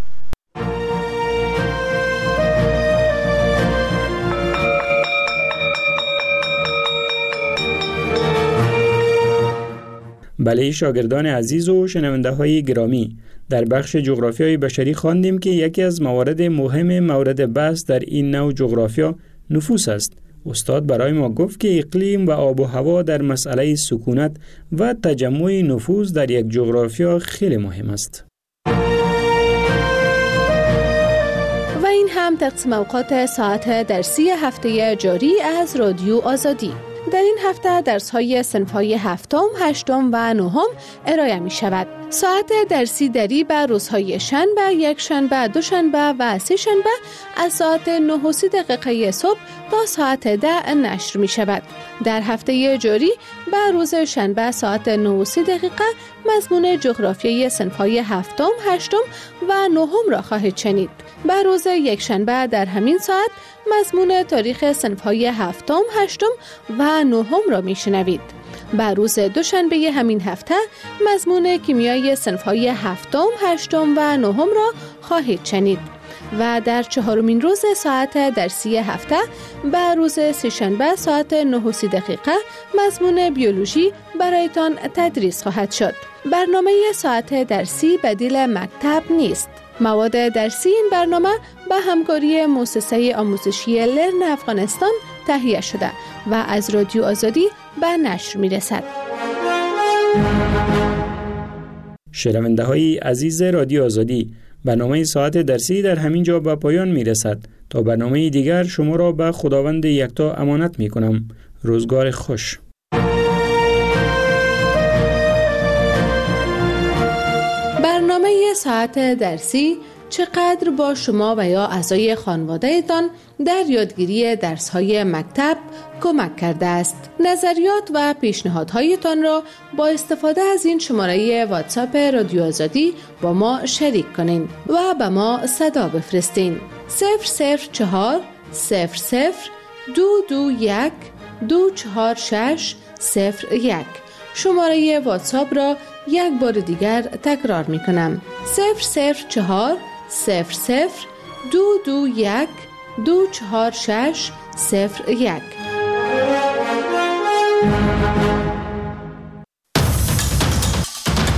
بله شاگردان عزیز و شنونده های گرامی، در بخش جغرافیای بشری خواندیم که یکی از موارد مهم مورد بحث در این نوع جغرافیا نفوس است. استاد برای ما گفت که اقلیم و آب و هوا در مسئله سکونت و تجمع نفوس در یک جغرافیا خیلی مهم است. و این هم تقسیم اوقات ساعت درسی هفته جاری از رادیو آزادی. در این هفته درس‌های صنف‌های هفتم، هشتم و نهم ارائه می شود. ساعت درسی دری به روزهای شنبه، یک شنبه، دو شنبه و سه شنبه از ساعت نه و سی دقیقه صبح تا ساعت ده نشر می شود. در هفته جاری به روز شنبه ساعت نه و سی دقیقه مضمون جغرافیای صنف‌های هفتم، هشتم و نهم را خواهید شنید. به روز یک شنبه در همین ساعت مضمون تاریخ صنف‌های هفتم، هشتم و نهم را میشنوید. به روز دوشنبه همین هفته مضمون کیمیای صنف‌های هفتم، هشتم و نهم را خواهید شنید. و در چهارمین روز ساعت درسی هفته به روز سه‌شنبه ساعت نه و سی دقیقه مضمون بیولوژی برایتان تدریس خواهد شد. برنامه ساعت درسی بدیل مکتب نیست. مواد درسی این برنامه به همکاری مؤسسه آموزشی لرن افغانستان تهیه شده و از رادیو آزادی به نشر می رسد. شنونده های عزیز رادیو آزادی، برنامه ساعت درسی در همین جا به پایان می رسد. تا برنامه دیگر شما را به خداوند یکتا امانت می کنم. روزگار خوش. برنامه ساعت درسی چقدر با شما و یا اعضای خانواده‌تان در یادگیری درس‌های مکتب کمک کرده است. نظریات و پیشنهادهایتان را با استفاده از این شماره واتساپ رادیو آزادی با ما شریک کنین و به ما صدا بفرستین. صفر صفر چهار صفر صفر دو دو یک دو چهار شش صفر یک. شماره واتساپ را یک بار دیگر تکرار می کنم. صفر صفر چهار صفر صفر دو دو یک دو چهار شش صفر یک.